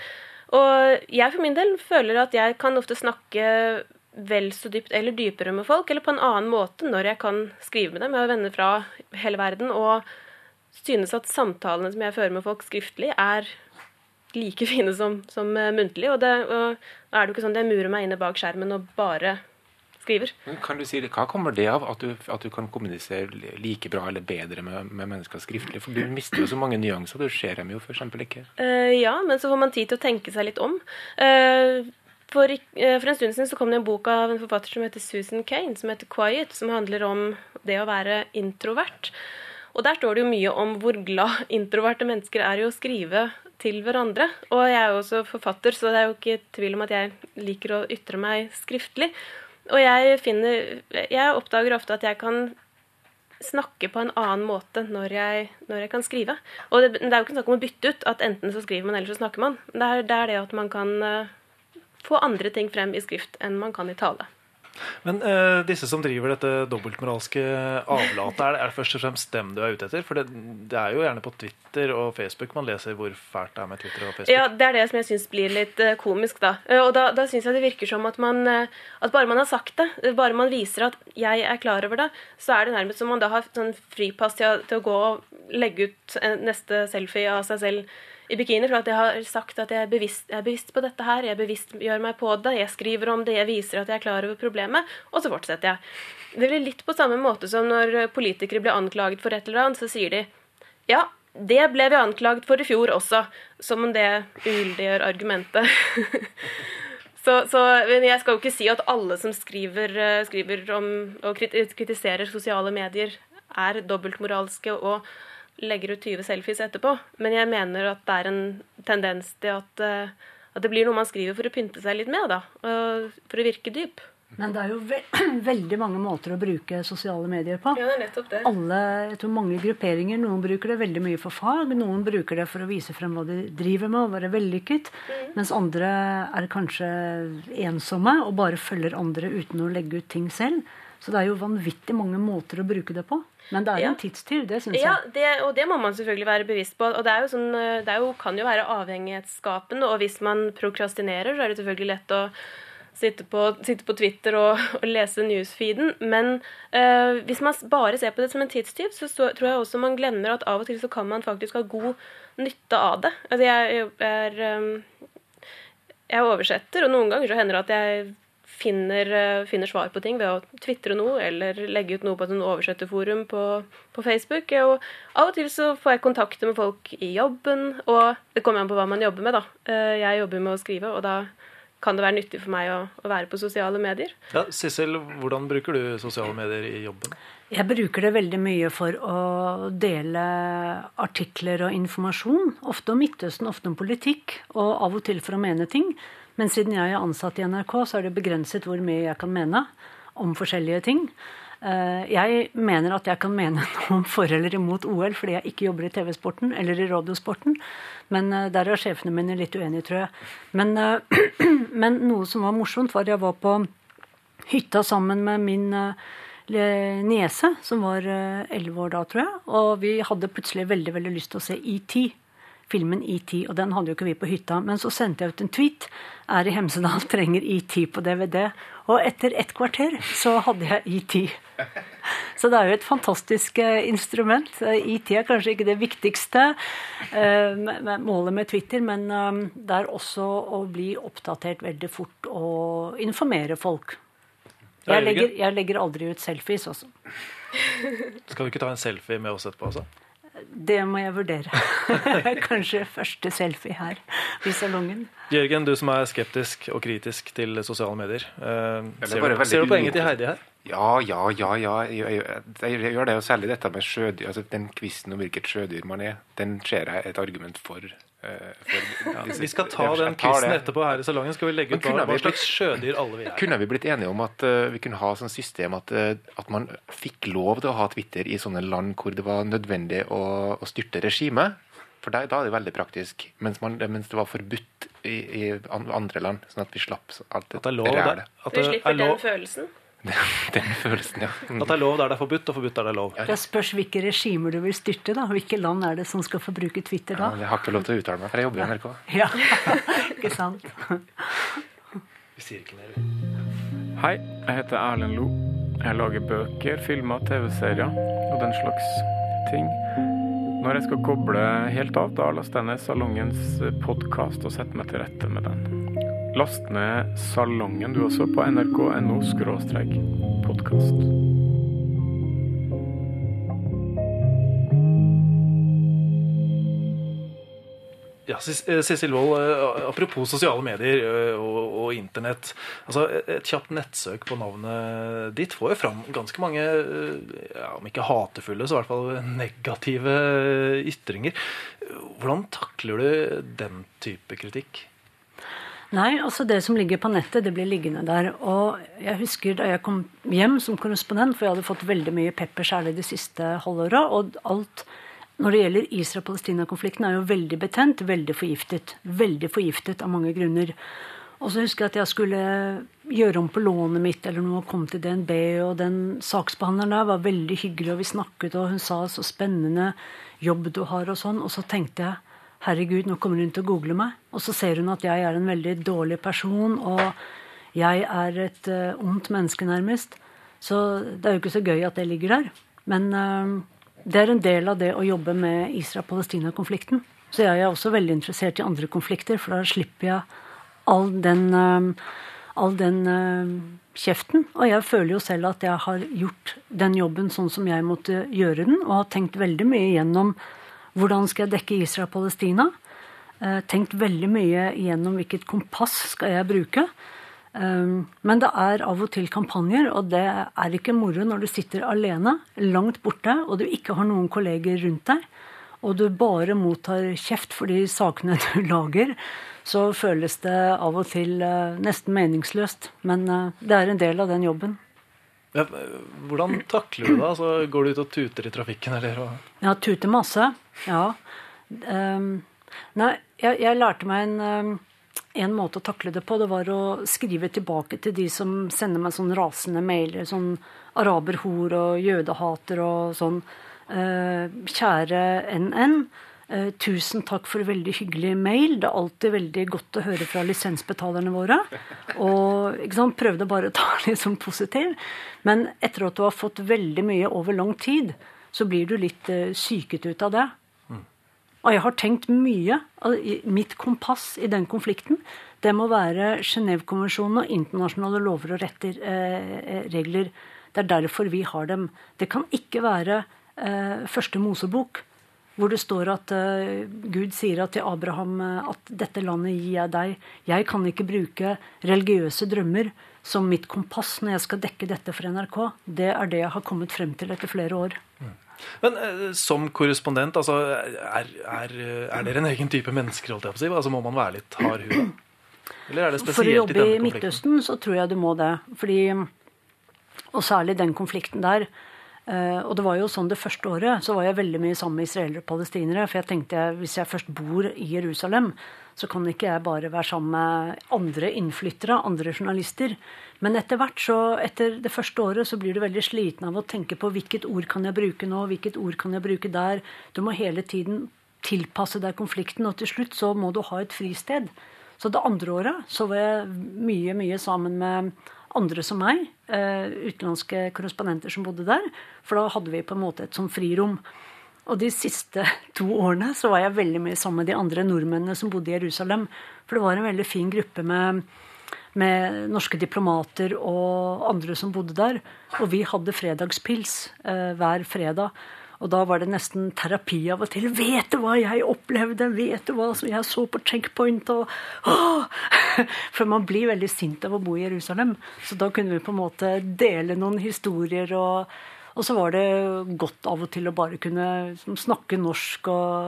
Og jeg for min del føler at jeg kan ofte snakke vel så dypt eller dypere med folk, eller på en annen måte når jeg kan skrive med dem. Jeg har venner fra hele verden, og synes at samtalene som jeg fører med folk skriftlig er like fine som, som muntlig. Og, det, og da er det jo ikke sånn at jeg murer meg inne bak skjermen og bare skriver. Kan du si, hva kommer det av at du, at du kan kommunisere like bra eller bedre med, med mennesker skriftlig? For du mister jo så mange nyanser, du ser dem jo for eksempel ikke. Uh, ja, men så får man tid til å tenke seg litt om. Uh, for, uh, for en stund siden så kom det en bok av en forfatter som heter Susan Cain, som heter Quiet, som handler om det å være introvert. Og der står det jo mye om hvor glad introverte mennesker er i å skrive til hverandre. Og jeg er jo også forfatter, så det er jo ikke tvil om at jeg liker å ytre meg skriftlig. Og jeg finner, jeg oppdager ofte at jeg kan snakke på en annen måte når jeg, når jeg kan skrive. Og det, det er jo ikke snakk om å bytte ut at enten så skriver man eller så snakker man. Det er det, er det at man kan uh, få andre ting frem i skrift enn man kan i tale. Men uh, disse som driver dette dobbeltmoralske avlatet, er det, er det først og fremst dem du er ute etter? For det, det er jo gjerne på Twitter og Facebook man leser hvor fælt det er med Twitter og Facebook. Ja, det er det som jeg synes blir litt uh, komisk da. Uh, og da, da synes jeg det virker som at man, uh, at bare man har sagt det, bare man viser at jeg er klar over det, så er det nærmest som man da har sånn fripass til, til å gå og legge ut neste selfie av seg selv i bikini, for at jeg har sagt at jeg er, bevisst, jeg er bevisst på dette her, jeg bevisst gjør meg på det, jeg skriver om det, jeg viser at jeg er klar over problemet, og så fortsetter jeg. Det blir litt på samme måte som når politikere blir anklaget for et eller annet, så sier de, ja, det ble vi anklaget for i fjor også, som om det ugyldiggjør argumentet. så, så jeg skal jo ikke si at alle som skriver, skriver om og kritiserer sosiale medier er dobbeltmoralske og legger ut tyve selfies etterpå, men jeg mener at det er en tendens til at, at det blir noe man skriver for å pynte seg litt med, da, for å virke dyp. Men det er jo ve veldig mange måter å bruke sosiale medier på. Ja, det er nettopp det. Alle, jeg tror mange grupperinger, noen bruker det veldig mye for fag, noen bruker det for å vise frem hva de driver med og være vellykket, mm. mens andre er kanskje ensomme og bare følger andre uten å legge ut ting selv. Så det er jo vanvittig mange måter å bruke det på. Men det er jo ja. en tidstyv, det synes jeg. Ja, det, og det må man selvfølgelig være bevisst på. Og det, er jo sånn, det er jo, kan jo være avhengighetsskapende, og hvis man prokrastinerer, så er det selvfølgelig lett å sitte på, sitte på Twitter og, og lese newsfeeden. Men uh, hvis man bare ser på det som en tidstyv, så stå, tror jeg også man glemmer at av og til så kan man faktisk ha god nytte av det. Altså jeg, jeg er um, jeg oversetter, og noen ganger så hender det at jeg finner, finner svar på ting ved å twittre noe, eller legge ut noe på et oversetterforum på, på Facebook. Og av og til så får jeg kontakter med folk i jobben, og det kommer an på hva man jobber med da. Jeg jobber med å skrive, og da kan det være nyttig for meg å, å være på sosiale medier. Ja, Sissel, hvordan bruker du sosiale medier i jobben? Jeg bruker det veldig mye for å dele artikler og informasjon, ofte om Midtøsten, ofte om politikk, og av og til for å mene ting. Men siden jeg er ansatt i N R K, så er det begrenset hvor mye jeg kan mene om forskjellige ting. Jeg mener at jeg kan mene noe om for eller imot O L, fordi jeg ikke jobber i T V-sporten eller i radiosporten. Men der er sjefene mine litt uenige, tror jeg. Men, men noe som var morsomt var at jeg var på hytta sammen med min niese, som var elleve år da, tror jeg. Og vi hadde plutselig veldig, veldig lyst til å se E T filmen E T, og den hadde jo ikke vi på hytta. Men så sendte jeg ut en tweet. Er i Hemsedal, trenger E T på D V D. Og etter et kvarter så hadde jeg E T. Så det er jo et fantastisk instrument. E T er kanskje ikke det viktigste uh, målet med Twitter, men um, det er også å bli oppdatert veldig fort og informere folk. Jeg legger, jeg legger aldri ut selfies også. Skal du ikke ta en selfie med oss etterpå også? Det må jeg vurdere. Kanskje første selfie her i salongen. Jørgen, du som er skeptisk og kritisk til sosiale medier. Eh, ser, du, ser du poenget til Heidi her? Ja, ja, ja. ja. Jeg, jeg, jeg gjør det jo særlig dette med sjødyr. Altså, den quizen om hvilket sjødyr man er, den ser jeg et argument for. Uh, for ja, vi skal ta den quizen etterpå her i salongen. Skal vi legge ut hva, hva slags sjødyr alle vi er? Kunne vi blitt enige om at uh, vi kunne ha sånn system at, uh, at man fikk lov til å ha Twitter i sånne land hvor det var nødvendig å, å styrte regimet? For der, da er det veldig praktisk. Mens, man, mens det var forbudt i, i andre land, sånn at vi slapp alt det rælet. Vi slipper den følelsen. Den følelsen, ja. At det er lov der det er forbudt, og forbudt der det er lov. Det spørs hvilke regimer du vil styrte, da. Hvilke land er det som skal få bruke Twitter da? Ja, jeg har ikke lov til å uttale meg, for jeg jobber i N R K. Ja, ikke sant. Vi sier ikke mer. Hei, jeg heter Erlend Lo. Jeg lager bøker, filmer, T V-serier og den slags ting. Når jeg skal koble helt av, da laster jeg ned Salongens podcast og setter meg til rette med den. Last ned Salongen du også på N R K punktum N O skråstrek podcast. Ja, Sissel Wold, apropos sosiale medier og, og internett. Altså, et kjapt nettsøk på navnet ditt får jo fram ganske mange, ja, om ikke hatefulle, så i hvert fall negative ytringer. Hvordan takler du den type kritikk? Nei, altså det som ligger på nettet, det blir liggende der. Og jeg husker da jeg kom hjem som korrespondent, for jeg hadde fått veldig mye pepper særlig de siste halvåret, og alt når det gjelder Israel-Palestina-konflikten er jo veldig betent, veldig forgiftet. Veldig forgiftet av mange grunner. Og så husker jeg at jeg skulle gjøre om på lånet mitt eller noe, og kom til D N B, og den saksbehandleren der var veldig hyggelig, og vi snakket, og hun sa så spennende jobb du har og sånn, og så tenkte jeg, herregud, nå kommer hun til å google meg, og så ser hun at jeg er en veldig dårlig person, og jeg er et uh, ondt menneske nærmest. Så det er jo ikke så gøy at det ligger der. Men uh, det er en del av det å jobbe med Israel-Palestina-konflikten. Så jeg er også veldig interessert i andre konflikter, for da slipper jeg all den, uh, all den uh, kjeften. Og jeg føler jo selv at jeg har gjort den jobben sånn som jeg måtte gjøre den, og har tenkt veldig mye gjennom hvordan skal jeg dekke Israel-Palestina? Eh, tenkt veldig mye igjennom hvilket kompass skal jeg bruke. Um, men det er av og til kampanjer, og det er ikke moro når du sitter alene, langt borte, og du ikke har noen kolleger rundt deg, og du bare mottar kjeft for de sakene du lager, så føles det av og til uh, nesten meningsløst. Men uh, det er en del av den jobben. Ja, hvordan takler du det? Altså, går du ut og tuter i trafikken? Eller? Ja, tuter masse. Ja. Um, nei, jeg, jeg lærte meg en, um, en måte å takle det på. Det var å skrive tilbake til de som sender meg sånn rasende mailer, sånn araberhor og jødehater og sånn. Uh, kjære N N, Eh, tusen takk for veldig hyggelig mail. Det er alltid veldig godt å høre fra lisensbetalerne våre. Og ikke sant, prøvde bare å ta litt sånn positiv. Men etter at du har fått veldig mye over lang tid, så blir du litt eh, syket ut av det. Mm. Og jeg har tenkt mye. Mitt kompass i den konflikten, det må være Genève-konvensjonen og internasjonale lover og retter, eh, regler. Det er derfor vi har dem. Det kan ikke være eh, første Mosebok, hvor det står at uh, Gud sier at til Abraham uh, at dette landet gir jeg deg. Jeg kan ikke bruke religiøse drømmer som mitt kompass når jeg skal dekke dette for N R K. Det er det jeg har kommet frem til etter flere år. Mm. Men uh, som korrespondent, altså, er, er, er dere en egen type mennesker, holdt jeg på å si? Altså, må man være litt hard hud? Eller er det spesielt i denne konflikten? For å jobbe i Midtøsten så tror jeg du må det. Fordi, og særlig den konflikten der. Uh, og det var jo sånn det første året, så var jeg veldig mye sammen med israelere og palestinere, for jeg tenkte, hvis jeg først bor i Jerusalem, så kan ikke jeg bare være sammen med andre innflyttere, andre journalister. Men etter hvert, så etter det første året, så blir du veldig sliten av å tenke på hvilket ord kan jeg bruke nå, hvilket ord kan jeg bruke der. Du må hele tiden tilpasse deg konflikten, og til slutt så må du ha et fristed. Så det andre året, så var jeg mye, mye sammen med andre som meg, uh, utenlandske korrespondenter som bodde der, for da hadde vi på en måte et sånn frirom. Og de siste to årene så var jeg veldig mye sammen med de andre nordmennene som bodde i Jerusalem, for det var en veldig fin gruppe med, med norske diplomater og andre som bodde der, og vi hadde fredagspils uh, hver fredag. Og da var det nesten terapi av og til. Vet du hva jeg opplevde? Vet du hva som jeg så på checkpoint? Og, for man blir veldig sint av å bo i Jerusalem. Så da kunne vi på en måte dele noen historier. Og, og så var det godt av og til å bare kunne snakke norsk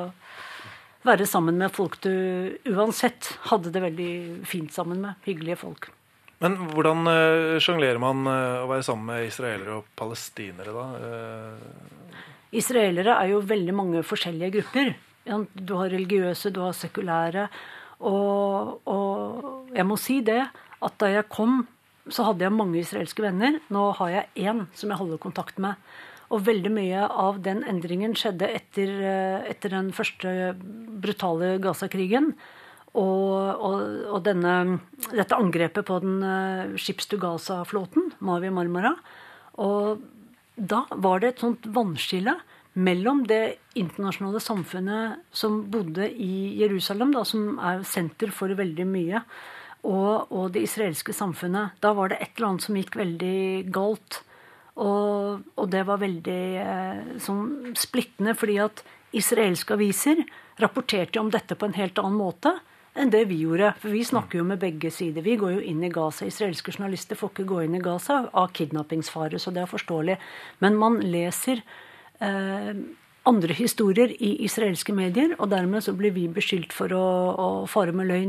og være sammen med folk du uansett hadde det veldig fint sammen med. Hyggelige folk. Men hvordan uh, jonglerer man uh, å være sammen med israelere og palestinere da? Uh... Israelere er jo veldig mange forskjellige grupper. Du har religiøse, du har sekulære. Og, og jeg må si det, at da jeg kom, så hadde jeg mange israelske venner. Nå har jeg én som jeg holder kontakt med. Og veldig mye av den endringen skjedde etter, etter den første brutale Gaza-krigen. Og, og, og denne, dette angrepet på den uh, Ships to Gaza-flåten, Mavi Marmara. Og da var det et sånt vannskille mellom det internasjonale samfunnet som bodde i Jerusalem, da, som er senter for veldig mye, og, og det israelske samfunnet. Da var det et eller annet som gikk veldig galt. Og, og det var veldig eh, sånn splittende, fordi at israelske aviser rapporterte om dette på en helt annen måte enn det vi gjorde. For vi snakker jo med begge sider. Vi går jo inn i Gaza. Israelske journalister får ikke gå inn i Gaza av kidnappingsfare, så det er forståelig. Men man leser eh, andre historier i israelske medier, og dermed så blir vi beskyldt for å, å fare med løgn.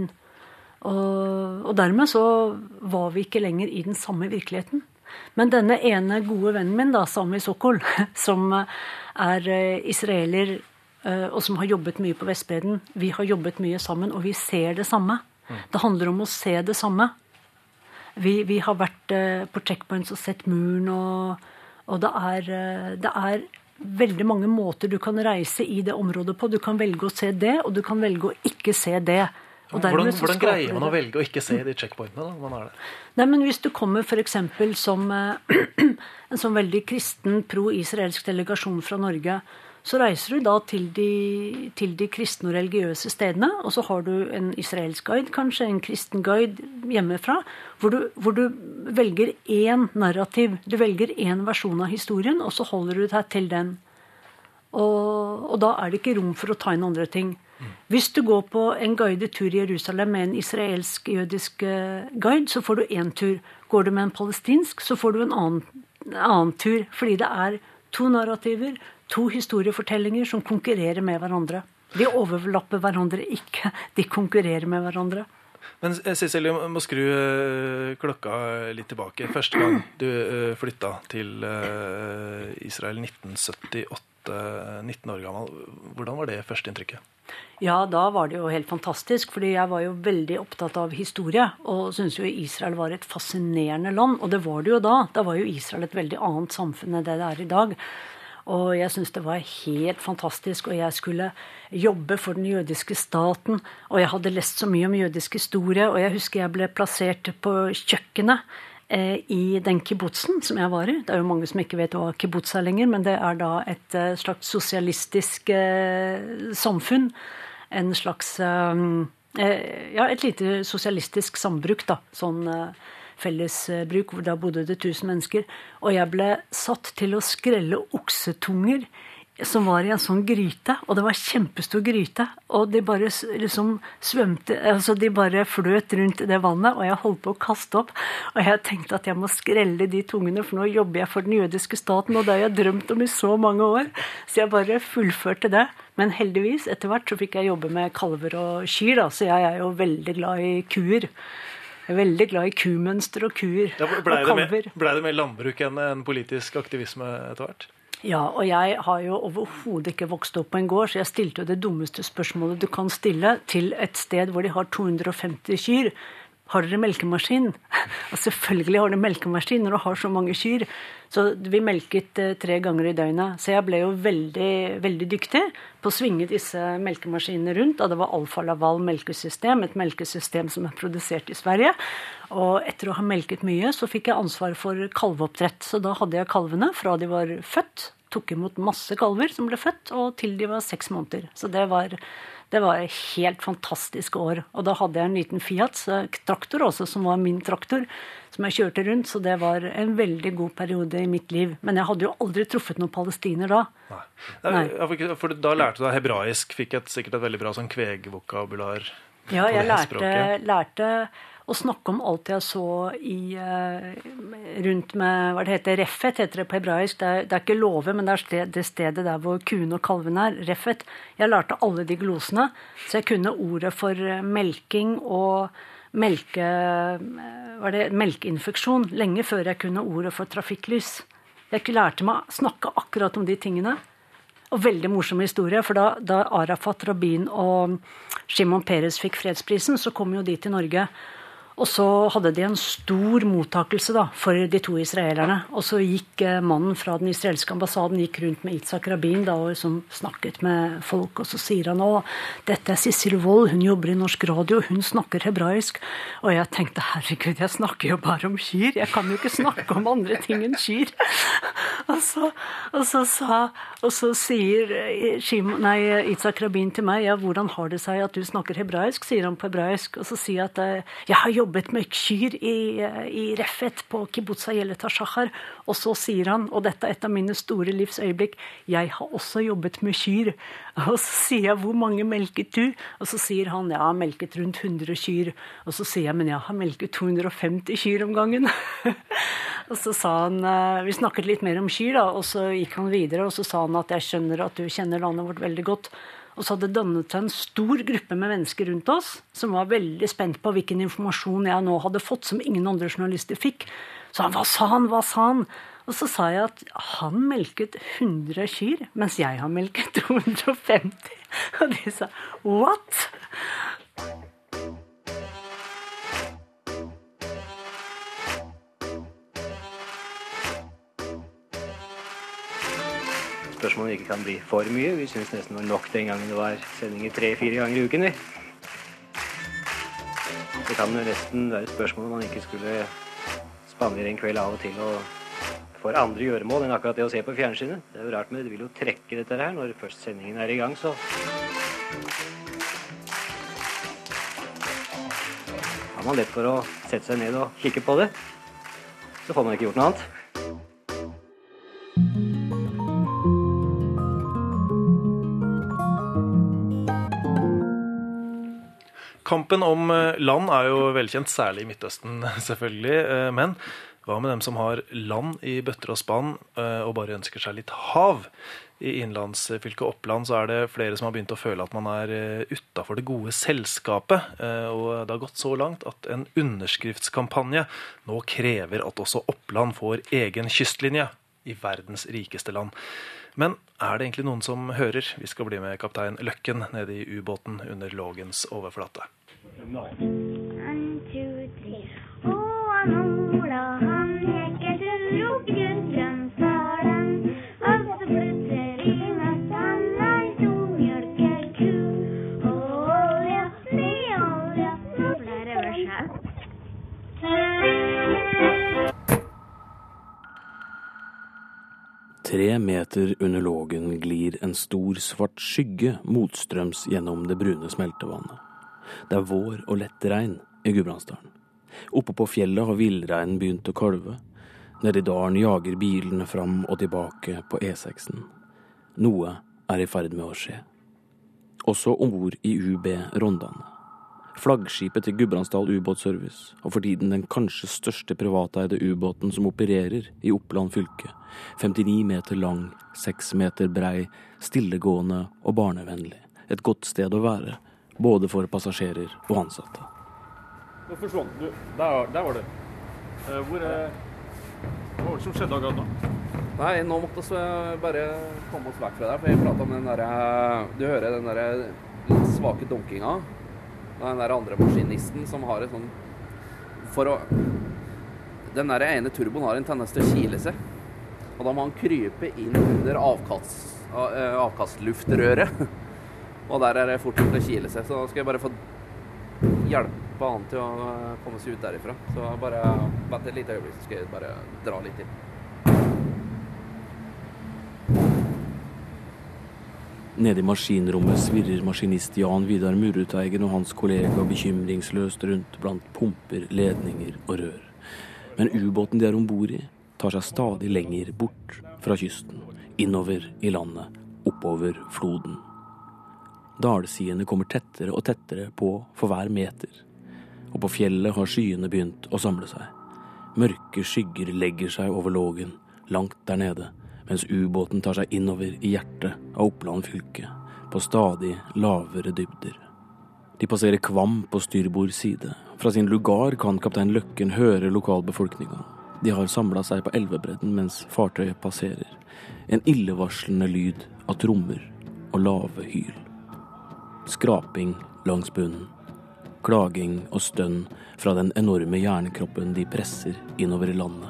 Og, og dermed så var vi ikke lenger i den samme virkeligheten. Men denne ene gode vennen min, da, Sami Sokol, som er eh, israeler, og som har jobbet mye på Vestbredden. Vi har jobbet mye sammen, og vi ser det samme. Mm. Det handler om å se det samme. Vi, vi har vært uh, på checkpoints og sett muren, og, og det, er, uh, det er veldig mange måter du kan reise i det området på. Du kan velge å se det, og du kan velge å ikke se det. Og hvordan hvordan greier man å velge å ikke se de checkpointene? Da? Man er det? Nei, men hvis du kommer for eksempel som uh, en sånn veldig kristen pro-israelsk delegasjon fra Norge, så reiser du da til de, til de kristne og religiøse stedene, og så har du en israelsk guide, kanskje en kristen guide hjemmefra, hvor du, hvor du velger én narrativ, du velger én versjon av historien, og så holder du deg til den. Og, og da er det ikke rom for å ta inn andre ting. Hvis du går på en guidet tur i Jerusalem med en israelsk-jødisk guide, så får du én tur. Går du med en palestinsk, så får du en annen, en annen tur, fordi det er to narrativer, to historiefortellinger som konkurrerer med hverandre. De overlapper hverandre ikke, de konkurrerer med hverandre. Men Cecilie, jeg må skru klokka litt tilbake. Første gang du flytta til Israel nitten syttiåtte, nitten år gammel. Hvordan var det førsteinntrykket? Ja, da var det jo helt fantastisk, fordi jeg var jo veldig opptatt av historie, og syntes jo Israel var et fascinerende land, og det var det jo da. Da var jo Israel et veldig annet samfunn enn det det er i dag. Og jeg syntes det var helt fantastisk, og jeg skulle jobbe for den jødiske staten, og jeg hadde lest så mye om jødisk historie, og jeg husker jeg ble plassert på kjøkkenet eh, i den kibbutzen som jeg var i. Det er jo mange som ikke vet hva kibbutz er lenger, men det er da et eh, slags sosialistisk eh, samfunn, en slags, eh, ja, et lite sosialistisk sambruk da, sånn eh, fellesbruk, hvor da bodde det tusen mennesker. Og jeg ble satt til å skrelle oksetunger som var i en sånn gryte, og det var kjempestor gryte, og de bare liksom svømte, altså de bare fløt rundt det vannet, og jeg holdt på å kaste opp, og jeg tenkte at jeg må skrelle de tungene, for nå jobber jeg for den jødiske staten, og det har jeg drømt om i så mange år, så jeg bare fullførte det. Men heldigvis, etter hvert, så fikk jeg jobbe med kalver og kyr, da, så jeg er jo veldig glad i kuer. Jeg er veldig glad i kumønster og kuer ja, ble og kalver. Det ble det mer landbruk enn en politisk aktivisme etter hvert? Ja, og jeg har jo overhodet ikke vokst opp på en gård, så jeg stilte jo det dummeste spørsmålet du kan stille til et sted hvor de har to hundre og femti kyr. Har dere melkemaskin? Og selvfølgelig har dere melkemaskin når du har så mange kyr. Så vi melket eh, tre ganger i døgnet. Så jeg ble jo veldig, veldig dyktig på å svinge disse melkemaskinene rundt. Og det var Alfa Laval melkesystem, et melkesystem som er produsert i Sverige. Og etter å ha melket mye, så fikk jeg ansvar for kalveoppdrett. Så da hadde jeg kalvene fra de var født, tok imot masse kalver som ble født, og til de var seks måneder. Så det var... Det var et helt fantastisk år. Og da hadde jeg en liten Fiat traktor også, som var min traktor, som jeg kjørte rundt. Så det var en veldig god periode i mitt liv. Men jeg hadde jo aldri truffet noen palestiner da. Nei. Nei. For, for da lærte du deg hebraisk, fikk et, sikkert et veldig bra sånn kvegvokabular. Ja, jeg lærte, lærte å snakke om alt jeg så i, rundt med, hva det heter, Refet heter det på hebraisk. Det er, det er ikke love, men det er sted, det stedet der hvor kuene og kalvene er, Refet. Jeg lærte alle de glosene, så jeg kunne ordet for melking og melke, hva det, melkeinfeksjon lenge før jeg kunne ordet for trafikklys. Jeg lærte meg å snakke akkurat om de tingene. Og veldig morsom historie, for da, da Arafat, Rabin og Shimon Peres fikk fredsprisen, så kom jo de til Norge. Og så hadde de en stor mottakelse da, for de to israelerne. Og så gikk eh, mannen fra den israelske ambassaden gikk rundt med Itzhak Rabin da, og liksom snakket med folk. Og så sier han, å, dette er Sissel Wold, hun jobber i norsk radio, hun snakker hebraisk. Og jeg tenkte, herregud, jeg snakker jo bare om kyr. Jeg kan jo ikke snakke om andre ting enn kyr. og, så, og, så sa, og så sier Shimon, nei, Itzhak Rabin til meg, ja, hvordan har det seg at du snakker hebraisk, sier han på hebraisk. Og så sier jeg at jeg har jobbet jobbet med kyr i, i Refet på Kibbutz Ayelet HaShachar, og så sier han, og dette er et av mine store livsøyeblikk, jeg har også jobbet med kyr. Og så sier jeg, hvor mange melket du? Og så sier han, ja, jeg har melket rundt hundre kyr. Og så sier jeg, men jeg har melket to hundre og femti kyr om gangen. Og så sa han, vi snakket litt mer om kyr da, og så gikk han videre, og så sa han at jeg skjønner at du kjenner landet vårt veldig godt. Og så hadde det dannet seg en stor gruppe med mennesker rundt oss, som var veldig spent på hvilken informasjon jeg nå hadde fått, som ingen andre journalister fikk. Så han, hva sa han, hva sa han? Og så sa jeg at han melket hundre kyr, mens jeg har melket to hundre og femti. Og de sa, what? Spørsmålet ikke kan bli for mye. Vi synes nesten det var nok den gangen det var sendinger tre-fire ganger i uken. Det kan jo nesten være et spørsmål om man ikke skulle spandere en kveld av og til og for andre gjøremål enn akkurat det å se på fjernsynet. Det er jo rart, men det vil jo trekke dette her når først sendingen er i gang, så har man lett for å sette seg ned og kikke på det. Så får man ikke gjort noe annet. Kampen om land er jo velkjent, særlig i Midtøsten selvfølgelig, men hva med dem som har land i bøtter og spann og bare ønsker seg litt hav? I innlandsfylket Oppland så er det flere som har begynt å føle at man er utenfor det gode selskapet, og det har gått så langt at en underskriftskampanje nå krever at også Oppland får egen kystlinje i verdens rikeste land. Men er det egentlig noen som hører? Vi skal bli med kaptein Løkken nede i ubåten under Lågens overflate. One, two, three. Og han Ola, han gikk etter Lokedrøm, sa den. Og så plutselig Tre meter under lågen glir en stor svart skygge motstrøms gjennom det brune smeltevannet. Det er vår og lett regn i Gudbrandsdalen. Oppe på fjellet har villreinen begynt å kalve. Nede i dalen jager bilene fram og tilbake på E seksen. Noe er i ferd med å skje. Også ombord i U B Rondane. Flaggskipet til Gudbrandsdal ubåtservice, og for tiden den kanskje største privateide ubåten som opererer i Oppland fylke. femtini meter lang, seks meter brei, stillegående og barnevennlig. Et godt sted å være, både for passasjerer og ansatte. Nå forsvant du. Der, der var det. Eh, hvor er... Hva var det som skjedde akkurat nå? Nei, nå måtte vi bare komme oss vekk fra deg, for jeg pratet om den der... Du hører den der litt svake dunkinga. Den der andre maskinisten som har et sånn... For å... Den der ene turboen har en tendens til å kile seg. Og da må han krype inn under avkast, avkastluftrøret. Og der er det fort gjort å kile seg. Så da skal jeg bare få hjelpe han til å komme seg ut derifra. Så bare vent et lite øyeblikk, så skal jeg bare dra litt inn. Nede i maskinrommet svirrer maskinist Jan Vidar Muruteigen og hans kollega bekymringsløst rundt blant pumper, ledninger og rør. Men ubåten de er ombord i tar seg stadig lenger bort fra kysten, innover i landet, oppover floden. Dalsidene kommer tettere og tettere på for hver meter, og på fjellet har skyene begynt å samle seg. Mørke skygger legger seg over lågen, langt der nede, mens ubåten tar seg innover i hjertet av Oppland fylke, på stadig lavere dybder. De passerer Kvam på styrbord side. Fra sin lugar kan kaptein Løkken høre lokalbefolkninga. De har samlet seg på elvebredden mens fartøyet passerer. En illevarslende lyd av trommer og lave hyl. Skraping langs bunnen. Klaging og stønn fra den enorme jernkroppen de presser innover i landet.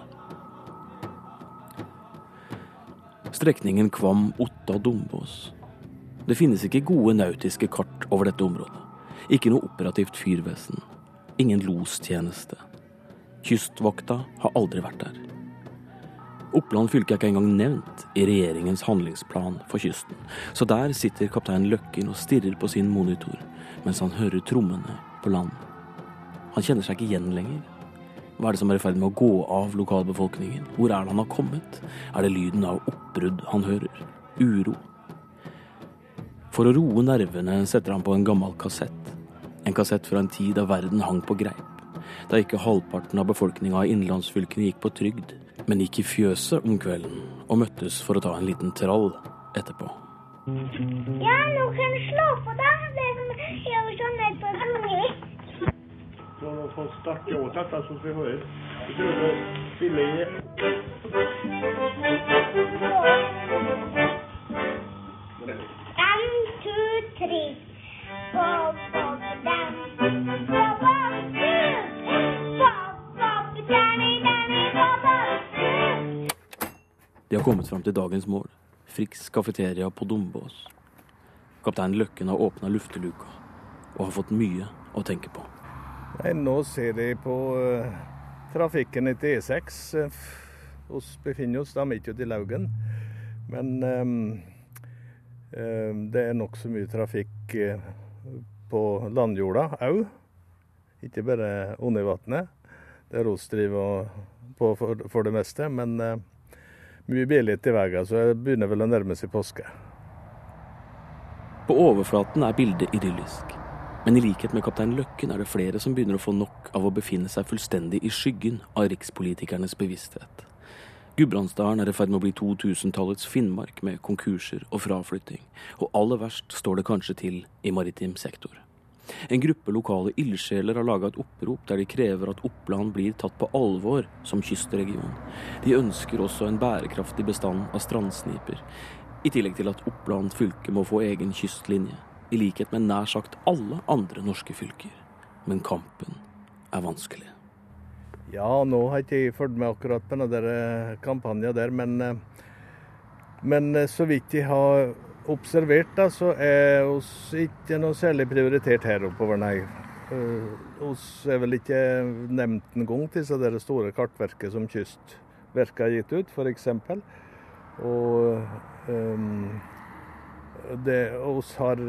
Strekningen Kvam-Otta-Dombås. Det finnes ikke gode nautiske kart over dette området. Ikke noe operativt fyrvesen. Ingen lostjeneste. Kystvakta har aldri vært der. Oppland fylke er ikke engang nevnt i regjeringens handlingsplan for kysten. Så der sitter kaptein Løkken og stirrer på sin monitor, mens han hører trommene på land. Han kjenner seg ikke igjen lenger. Hva er det som er i ferd med å gå av lokalbefolkningen? Hvor er det han har kommet? Er det lyden av oppbrudd han hører? Uro? For å roe nervene setter han på en gammel kassett. En kassett fra en tid da verden hang på greip. Da ikke halvparten av befolkningen av innlandsfylkene gikk på trygd, men gikk i fjøset om kvelden og møttes for å ta en liten trall etterpå. Ja, nå kan du slå på det. Det som jeg er så nødt på harmoni. Så nå får starte åt dette som vi hører. Vi prøver å spille i. En, to, tre. Bob, bob, dam. Bob, bob, du. Bob, bob, danny, danny, bob, bob, du. De har kommet fram til dagens mål. Friks kafeteria på Dombås. Kaptein Løkken har åpnet lufteluka og har fått mye å tenke på. Nei, nå ser de på uh, trafikken etter E seks. Uh, oss befinner oss da midt ute i Laugen. Men um, uh, det er nok så mye trafikk uh, på landjorda òg. Ikke bare under i vannet, der oss driver på for, for det meste. Men uh, mye biler til veien, så jeg begynner vel å nærme seg påske. På overflaten er bildet idyllisk. Men i likhet med kaptein Løkken er det flere som begynner å få nok av å befinne seg fullstendig i skyggen av rikspolitikernes bevissthet. Gudbrandsdalen er i ferd med å bli to-tusentallets Finnmark med konkurser og fraflytting, og aller verst står det kanskje til i maritim sektor. En gruppe lokale ildsjeler har laget et opprop der de krever at Oppland blir tatt på alvor som kystregion. De ønsker også en bærekraftig bestand av strandsniper, i tillegg til at Oppland fylke må få egen kystlinje, i likhet med nær sagt alle andre norske fylker. Men kampen er vanskelig. Ja, nå har ikke jeg følt med akkurat på denne kampanjen der, men, men så vidt jeg har observert, da, så er oss ikke noe særlig prioritert her oppover, nei. Uh, oss er vel ikke nevnt en gang til så det store kartverket som Kystverket har gitt ut, for eksempel. Og um, det oss har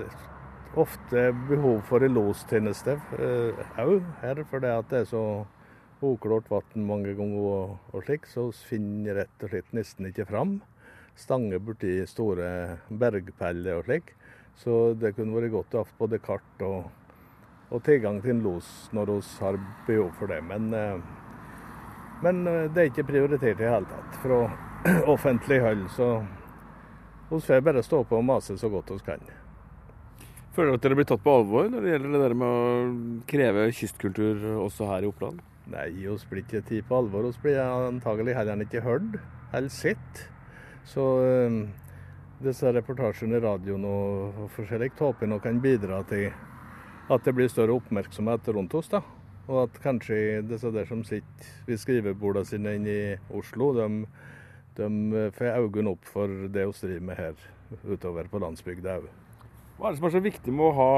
ofte behov for en lostjeneste òg uh, her, for det at det er så uklart vann mange ganger og, og slik, så vi finner rett og slett nesten ikke fram. Stanger borti store bergpeller og slik, så det kunne vært godt å ha både kart og, og tilgang til en los når vi har behov for det. Men, uh, men det er ikke prioritert i hele tatt fra offentlig hold, så vi får bare stå på og mase så godt vi kan. Føler du at dere blir tatt på alvor når det gjelder det der med å kreve kystkultur også her i Oppland? Nei, vi blir ikke tatt på alvor. Vi blir antagelig heller ikke hørt eller sett. Så um, disse reportasjene i radioen og, og forskjellig håper jeg kan bidra til at det blir større oppmerksomhet rundt oss, da. Og at kanskje disse der som sitter ved skrivebordene sine inne i Oslo, de, de får øynene opp for det vi driver med her utover på landsbygda òg. Hva er det som er så viktig med å ha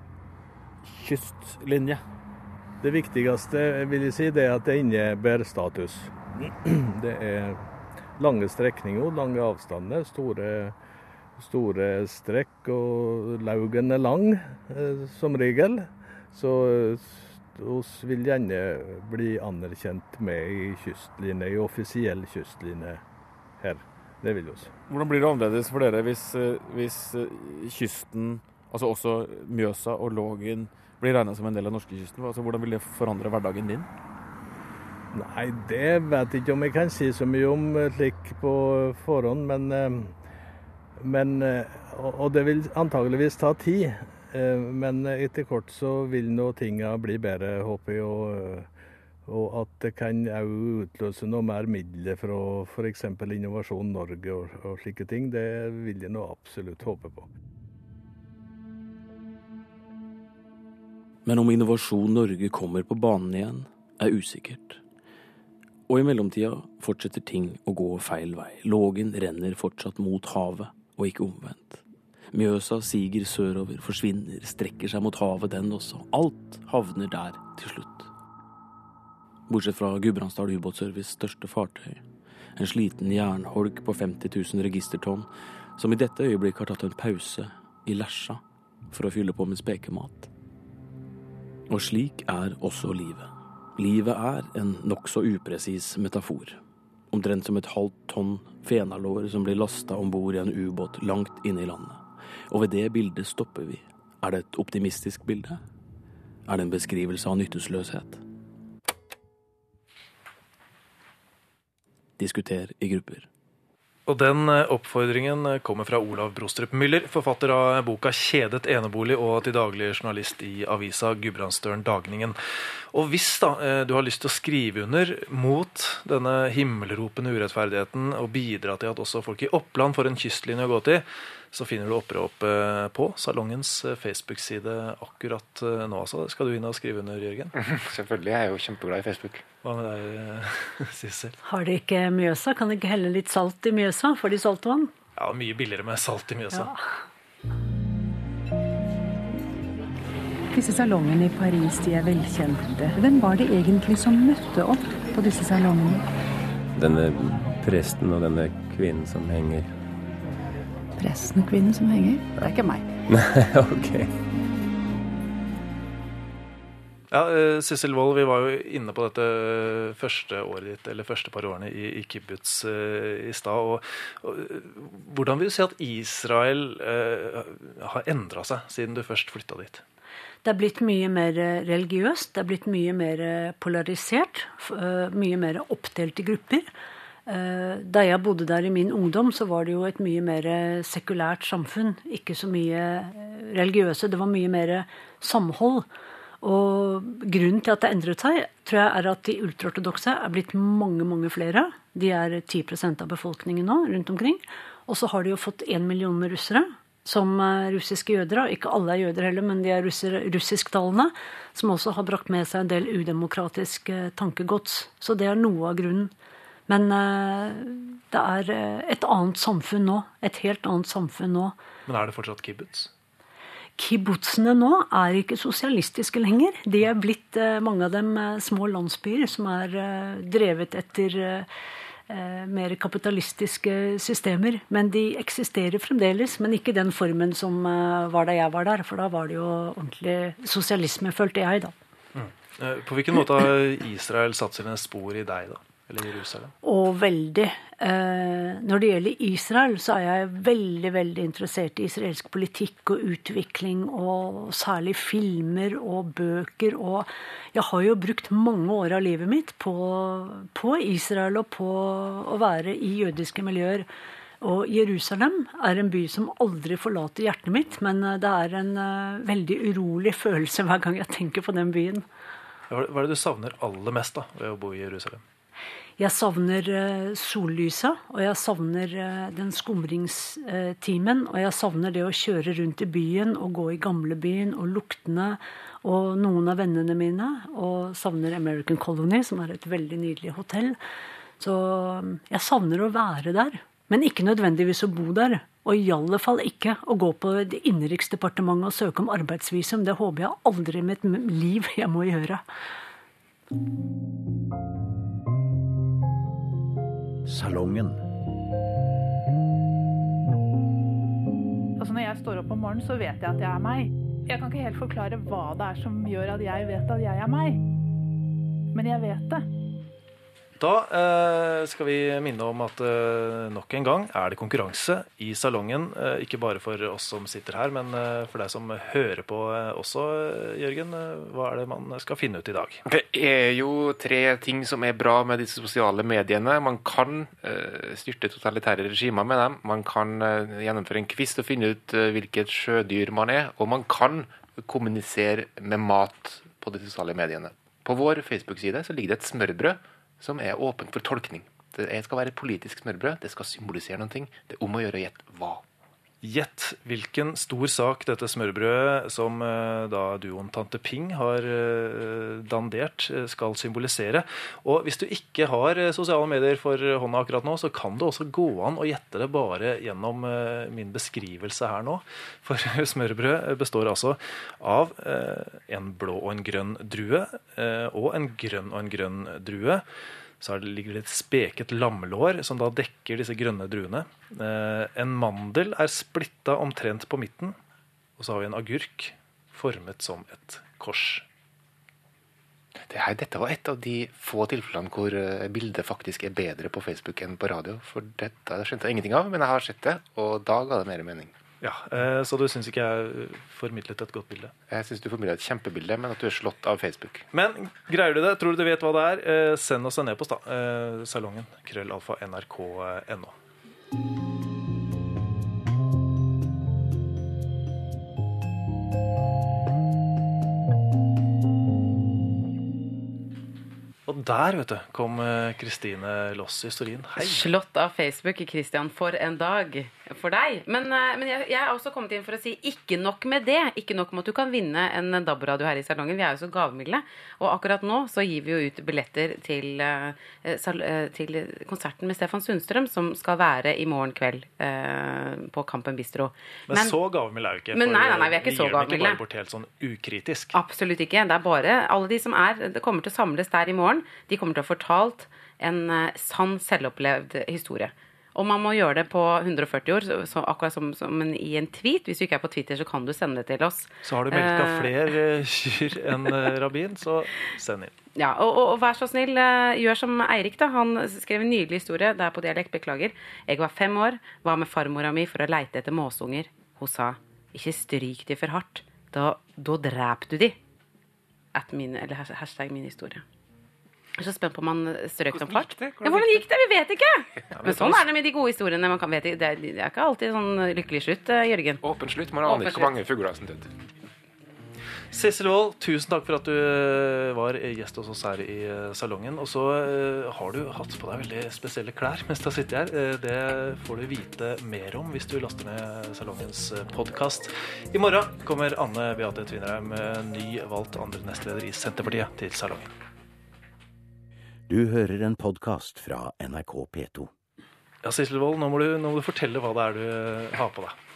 kystlinje? Det viktigste vil jeg si, det er at det innebærer status. Det er lange strekninger, lange avstander, store, store strekk, og laugen er lang eh, som regel. Så vi vil gjerne bli anerkjent med i kystlinje, i offisiell kystlinje her. Det vil vi også. Hvordan blir det annerledes for dere hvis, hvis kysten, altså også Mjøsa og Lågen, blir regnet som en del av norskekysten? Altså, hvordan vil det forandre hverdagen din? Nei, det vet jeg ikke om jeg kan si så mye om slik på forhånd, men, men og det vil antageligvis ta tid. Men etter kort så vil nå tingene bli bedre, håper jeg, og Og at det kan også utløse noe mer midler fra for eksempel Innovasjon Norge og, og slike ting, det vil jeg nå absolutt håpe på. Men om Innovasjon Norge kommer på banen igjen, er usikkert. Og i mellomtida fortsetter ting å gå feil vei. Lågen renner fortsatt mot havet, og ikke omvendt. Mjøsa siger sørover, forsvinner, strekker seg mot havet den også. Alt havner der til slutt. Bortsett fra Gudbrandsdal Ubåtservice største fartøy. En sliten jernholk på femti tusen registertonn, som i dette øyeblikk har tatt en pause i Lesja for å fylle på med spekemat. Og slik er også livet. Livet er en nokså upresis metafor. Omtrent som et halvt tonn fenalår som blir lastet ombord i en ubåt langt inne i landet. Og ved det bildet stopper vi. Er det et optimistisk bilde? Er det en beskrivelse av nyttesløshet? Diskuter i grupper. Og den oppfordringen kommer fra Olav Brostrup Müller, forfatter av boka Kjedet enebolig og til daglig journalist i avisa Gudbrandsdølen Dagningen. Og hvis da du har lyst til å skrive under mot denne himmelropende urettferdigheten og bidra til at også folk i Oppland får en kystlinje å gå til, så finner du opprop på Salongens Facebook-side akkurat nå. Så skal du inn og skrive under, Jørgen? Selvfølgelig, jeg er jo kjempeglad i Facebook. Hva med deg, Sissel? Har de ikke Mjøsa? Kan de ikke helle litt salt i Mjøsa? Får de saltvann? Ja, mye billigere med salt i Mjøsa. Ja. Disse salongene i Paris, de er velkjente. Hvem var det egentlig som møtte opp på disse salongene? Denne presten og denne kvinnen som henger. Presten og kvinnen som henger? Det er ikke meg. Nei, ok. Ja, Sissel Wold, vi var jo inne på dette første året ditt, eller første par årene i, i kibbutz uh, i stad. Og, og, hvordan vil du si at Israel uh, har endret seg siden du først flyttet dit? Det er blitt mye mer religiøst, det er blitt mye mer polarisert, uh, mye mer oppdelt i grupper. Da jeg bodde der i min ungdom, så var det jo et mye mer sekulært samfunn. Ikke så mye religiøse, det var mye mer samhold. Og grunnen til at det endret seg, tror jeg er at de ultraortodokse er blitt mange, mange flere. De er ti prosent av befolkningen nå, rundt omkring. Og så har de jo fått en million russere, som russiske jøder. Ikke alle er jøder heller, men de er russisktalende, som også har brakt med seg en del udemokratisk tankegods. Så det er noe av grunnen. Men uh, det er et annet samfunn nå. Et helt annet samfunn nå. Men er det fortsatt kibbutz? Kibbutzene nå er ikke sosialistiske lenger. De er blitt, uh, mange av dem, uh, små landsbyer som er uh, drevet etter uh, eh, mer kapitalistiske systemer. Men de eksisterer fremdeles, men ikke den formen som eh, var da jeg var der. For da var det jo ordentlig sosialisme, følte jeg da. Mm. På hvilken måte har Israel satt sine spor i deg da? Eller Jerusalem? Og veldig. Eh, når det gjelder Israel, så er jeg veldig, veldig interessert i israelsk politikk og utvikling, og særlig filmer og bøker. Og jeg har jo brukt mange år av livet mitt på, på Israel og på å være i jødiske miljøer. Og Jerusalem er en by som aldri forlater hjertet mitt, men det er en uh, veldig urolig følelse hver gang jeg tenker på den byen. Hva er det du savner aller mest da, ved å bo i Jerusalem? Jeg savner uh, sollyset, og jeg savner uh, den skumringstimen, og jeg savner det å kjøre rundt i byen og gå i gamlebyen og luktene og noen av vennene mine, og savner American Colony, som er et veldig nydelig hotell. Så um, jeg savner å være der, men ikke nødvendigvis å bo der, og i alle fall ikke å gå på det innenriksdepartementet og søke om arbeidsvisum. Det håper jeg aldri i mitt liv jeg må gjøre. Salongen. Altså når jeg står opp om morgenen, så vet jeg at jeg er meg. Jeg kan ikke helt forklare hva det er som gjør at jeg vet at jeg er meg. Men jeg vet det. Da eh, skal vi minne om at eh, nok en gang er det konkurranse i salongen. Eh, ikke bare for oss som sitter her, men eh, for deg som hører på eh, også, Jørgen. Eh, hva er det man skal finne ut i dag? Det er jo tre ting som er bra med disse sosiale mediene. Man kan eh, styrte totalitære regimer med dem. Man kan eh, gjennomføre en quiz og finne ut eh, hvilket sjødyr man er. Og man kan kommunisere med mat på de sosiale mediene. På vår Facebook-side så ligger det et smørbrød som er åpent for tolkning. Det skal være et politisk smørbrød, det skal symbolisere noe. Det er om å gjøre gjett hva. Gjett hvilken stor sak dette smørbrødet som da duoen Tante Ping har dandert skal symbolisere. Og hvis du ikke har sosiale medier for hånda akkurat nå, så kan det også gå an å gjette det bare gjennom min beskrivelse her nå. For smørbrød består altså av en blå og en grønn drue, og en grønn og en grønn drue. Så ligger det et speket lammelår som da dekker disse grønne druene. Eh, en mandel er splittet omtrent på midten, og så har vi en agurk formet som et kors. Det her, dette var et av de få tilfellene hvor bildet faktisk er bedre på Facebook enn på radio. For dette skjønte jeg ingenting av, men jeg har sett det, og da ga det mer mening. Ja, eh, så du synes ikke jeg formidlet et godt bilde? Jeg synes du formidlet et kjempebilde, men at du er slått av Facebook. Men greier du det? Tror du du vet hva det er? Eh, send oss en e-post da. Eh, salongen, krøllalfa, nrk punktum no. Og der, vet du, kom Kristine Loss i historien. Hei. Slått av Facebook, Kristian, for en dag for deg. Men, men jeg, jeg er også kommet inn for å si ikke nok med det. Ikke nok med at du kan vinne en D A B-radio her i salongen. Vi er jo så gavmilde. Og akkurat nå så gir vi jo ut billetter til, til konserten med Stefan Sundstrøm, som skal være i morgen kveld eh, på Kampen Bistro. Men, men så gavmilde er jo ikke. Men nei, nei, nei, vi er ikke så gavmilde. Vi gir den ikke bare bort helt sånn ukritisk. Absolutt ikke. Det er bare alle de som er, det kommer til å samles der i morgen. De kommer til å ha fortalt en uh, sann, selvopplevd historie. Og man må gjøre det på hundre og førti år, så, så akkurat som, som en, i en tweet. Hvis du ikke er på Twitter, så kan du sende det til oss. Så har du melka uh, flere kyr enn uh, rabbin, så send inn. Ja, og, og, og vær så snill, uh, gjør som Eirik da. Han skrev en nydelig historie, det er på dialekt, beklager. Jeg var fem år, var med farmora mi for å leite etter måsunger. Hun sa, ikke stryk de for hardt, da, da drep du de. At min, eller hashtag min historie. Jeg er så spent på om man strøk som fart. Ja, hvordan gikk det? Vi vet ikke! Ja, men sånn er det med de gode historiene. Man kan vet, det, er, det er ikke alltid sånn lykkelig slutt, Jørgen. Åpen slutt. Man aner ikke hvor mange fugler som døde. Sissel Wold, tusen takk for at du var gjest hos oss her i salongen. Og så har du hatt på deg veldig spesielle klær mens du har sittet her. Det får du vite mer om hvis du laster ned salongens podcast. I morgen kommer Anne Beate Tvinnerheim, ny valgt andre nestleder i Senterpartiet, til salongen. Du hører en podcast fra N R K P to. Ja, Sissel Wold, nå må du, nå må du fortelle hva det er du har på deg.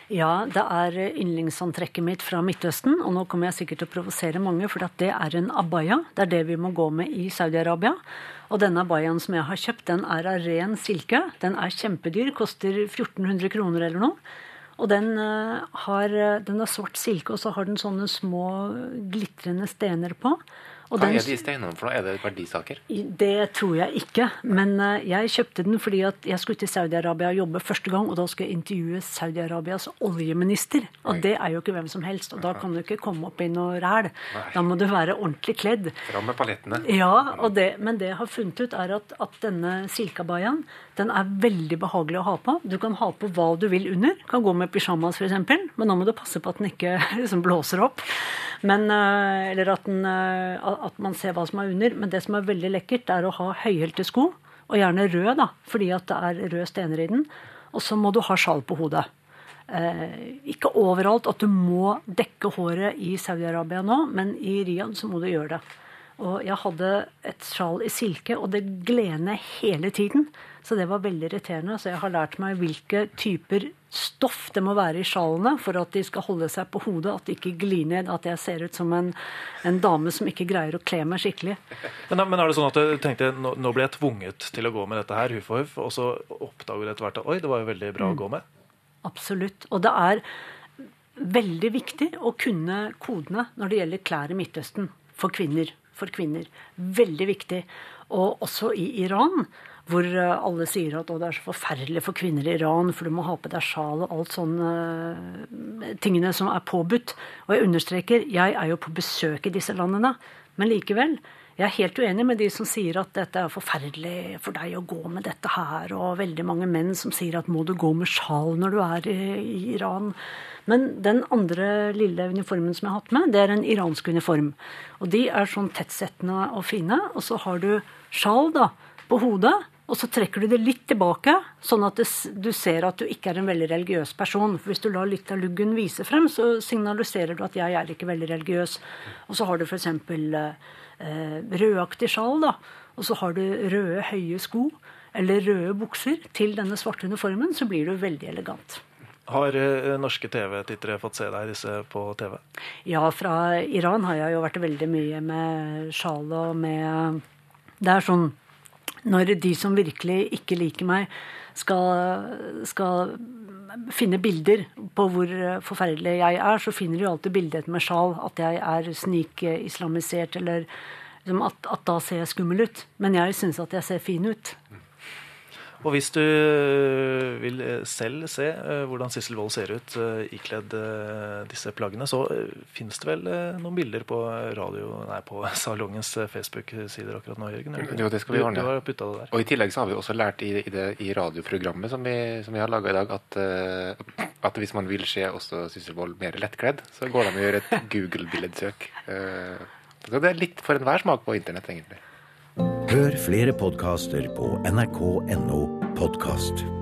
Ja, det er yndlingsantrekket mitt fra Midtøsten, og nå kommer jeg sikkert til å provosere mange, for at det er en abaya. Det er det vi må gå med i Saudi-Arabia. Og denne abayaen som jeg har kjøpt, den er av ren silke. Den er kjempedyr, koster fjorten hundre kroner eller noe. Og den, uh, har, den er svart silke, og så har den sånne små glitrende stener på. Og Hva den, er de steinene for noe? Er det verdisaker? Det tror jeg ikke, men uh, jeg kjøpte den fordi at jeg skulle til Saudi-Arabia og jobbe første gang, og da skulle jeg intervjue Saudi-Arabias oljeminister. Og Oi. Det er jo ikke hvem som helst, og da kan du ikke komme opp i noe ræl. Da må du være ordentlig kledd. Fram med palettene. Ja, og det, men det jeg har funnet ut er at, at denne silkeabayaen, den er veldig behagelig å ha på. Du kan ha på hva du vil under. Du kan gå med pyjamas for eksempel, men nå må du passe på at den ikke liksom blåser opp. Men, uh, eller at den... Uh, at man ser hva som er under, men det som er veldig lekkert er å ha høyhælte sko, og gjerne rød da, fordi at det er røde stener i den, og så må du ha sjal på hodet. Eh, ikke overalt at du må dekke håret i Saudi-Arabia nå, men i Riyadh så må du gjøre det. Og jeg hadde et sjal i silke, og det gled ned hele tiden. Så det var veldig irriterende. Så jeg har lært meg hvilke typer stoff det må være i sjalene for at de skal holde seg på hodet, at de ikke glir ned, at jeg ser ut som en, en dame som ikke greier å kle meg skikkelig. Men, men er det sånn at du tenkte, nå, nå ble jeg tvunget til å gå med dette her, huff og huff, og så oppdager du etter hvert at oi, det var jo veldig bra mm. å gå med? Absolutt. Og det er veldig viktig å kunne kodene når det gjelder klær i Midtøsten for kvinner. For kvinner. Veldig viktig. Og også i Iran, hvor alle sier at det er så forferdelig for kvinner i Iran, for du må ha på deg sjal og alt sånne tingene som er påbudt. Og jeg understreker, jeg er jo på besøk i disse landene, men likevel, jeg er helt uenig med de som sier at dette er forferdelig for deg å gå med dette her, og veldig mange menn som sier at må du gå med sjal når du er i, i Iran. Men den andre lille uniformen som jeg har hatt med, det er en iransk uniform. Og de er sånn tettsettende og fine, og så har du sjal da, på hodet, og så trekker du det litt tilbake, sånn at det, du ser at du ikke er en veldig religiøs person. For hvis du lar litt av luggen vise frem, så signaliserer du at jeg er ikke veldig religiøs. Og så har du for eksempel eh, rødaktig sjal da, og så har du røde høye sko, eller røde bukser til denne svarte uniformen, så blir du veldig elegant. Har eh, norske T V-tittere fått se deg disse på T V? Ja, fra Iran har jeg jo vært veldig mye med sjal og med... Det er sånn, når de som virkelig ikke liker meg skal, skal finne bilder på hvor forferdelig jeg er, så finner de jo alltid bildet med sjal, at jeg er snik-islamisert, eller at, at da ser jeg skummel ut. Men jeg synes at jeg ser fin ut. Og hvis du vil selv se hvordan Sissel Wold ser ut ikledd disse plaggene, så finnes det vel noen bilder på radio, nei, på Salongens Facebook-sider akkurat nå, Jørgen? Jo, det skal vi ordne. Du, du har puttet det der. Og i tillegg så har vi også lært i, i, det, i radioprogrammet som vi, som vi har laget i dag, at, at hvis man vil se også Sissel Wold mer lettkledd, så går det an å gjøre et Google-billedsøk. Så det er litt for enhver smak på internett, egentlig. Hør flere podcaster på N R K punktum N O podcast.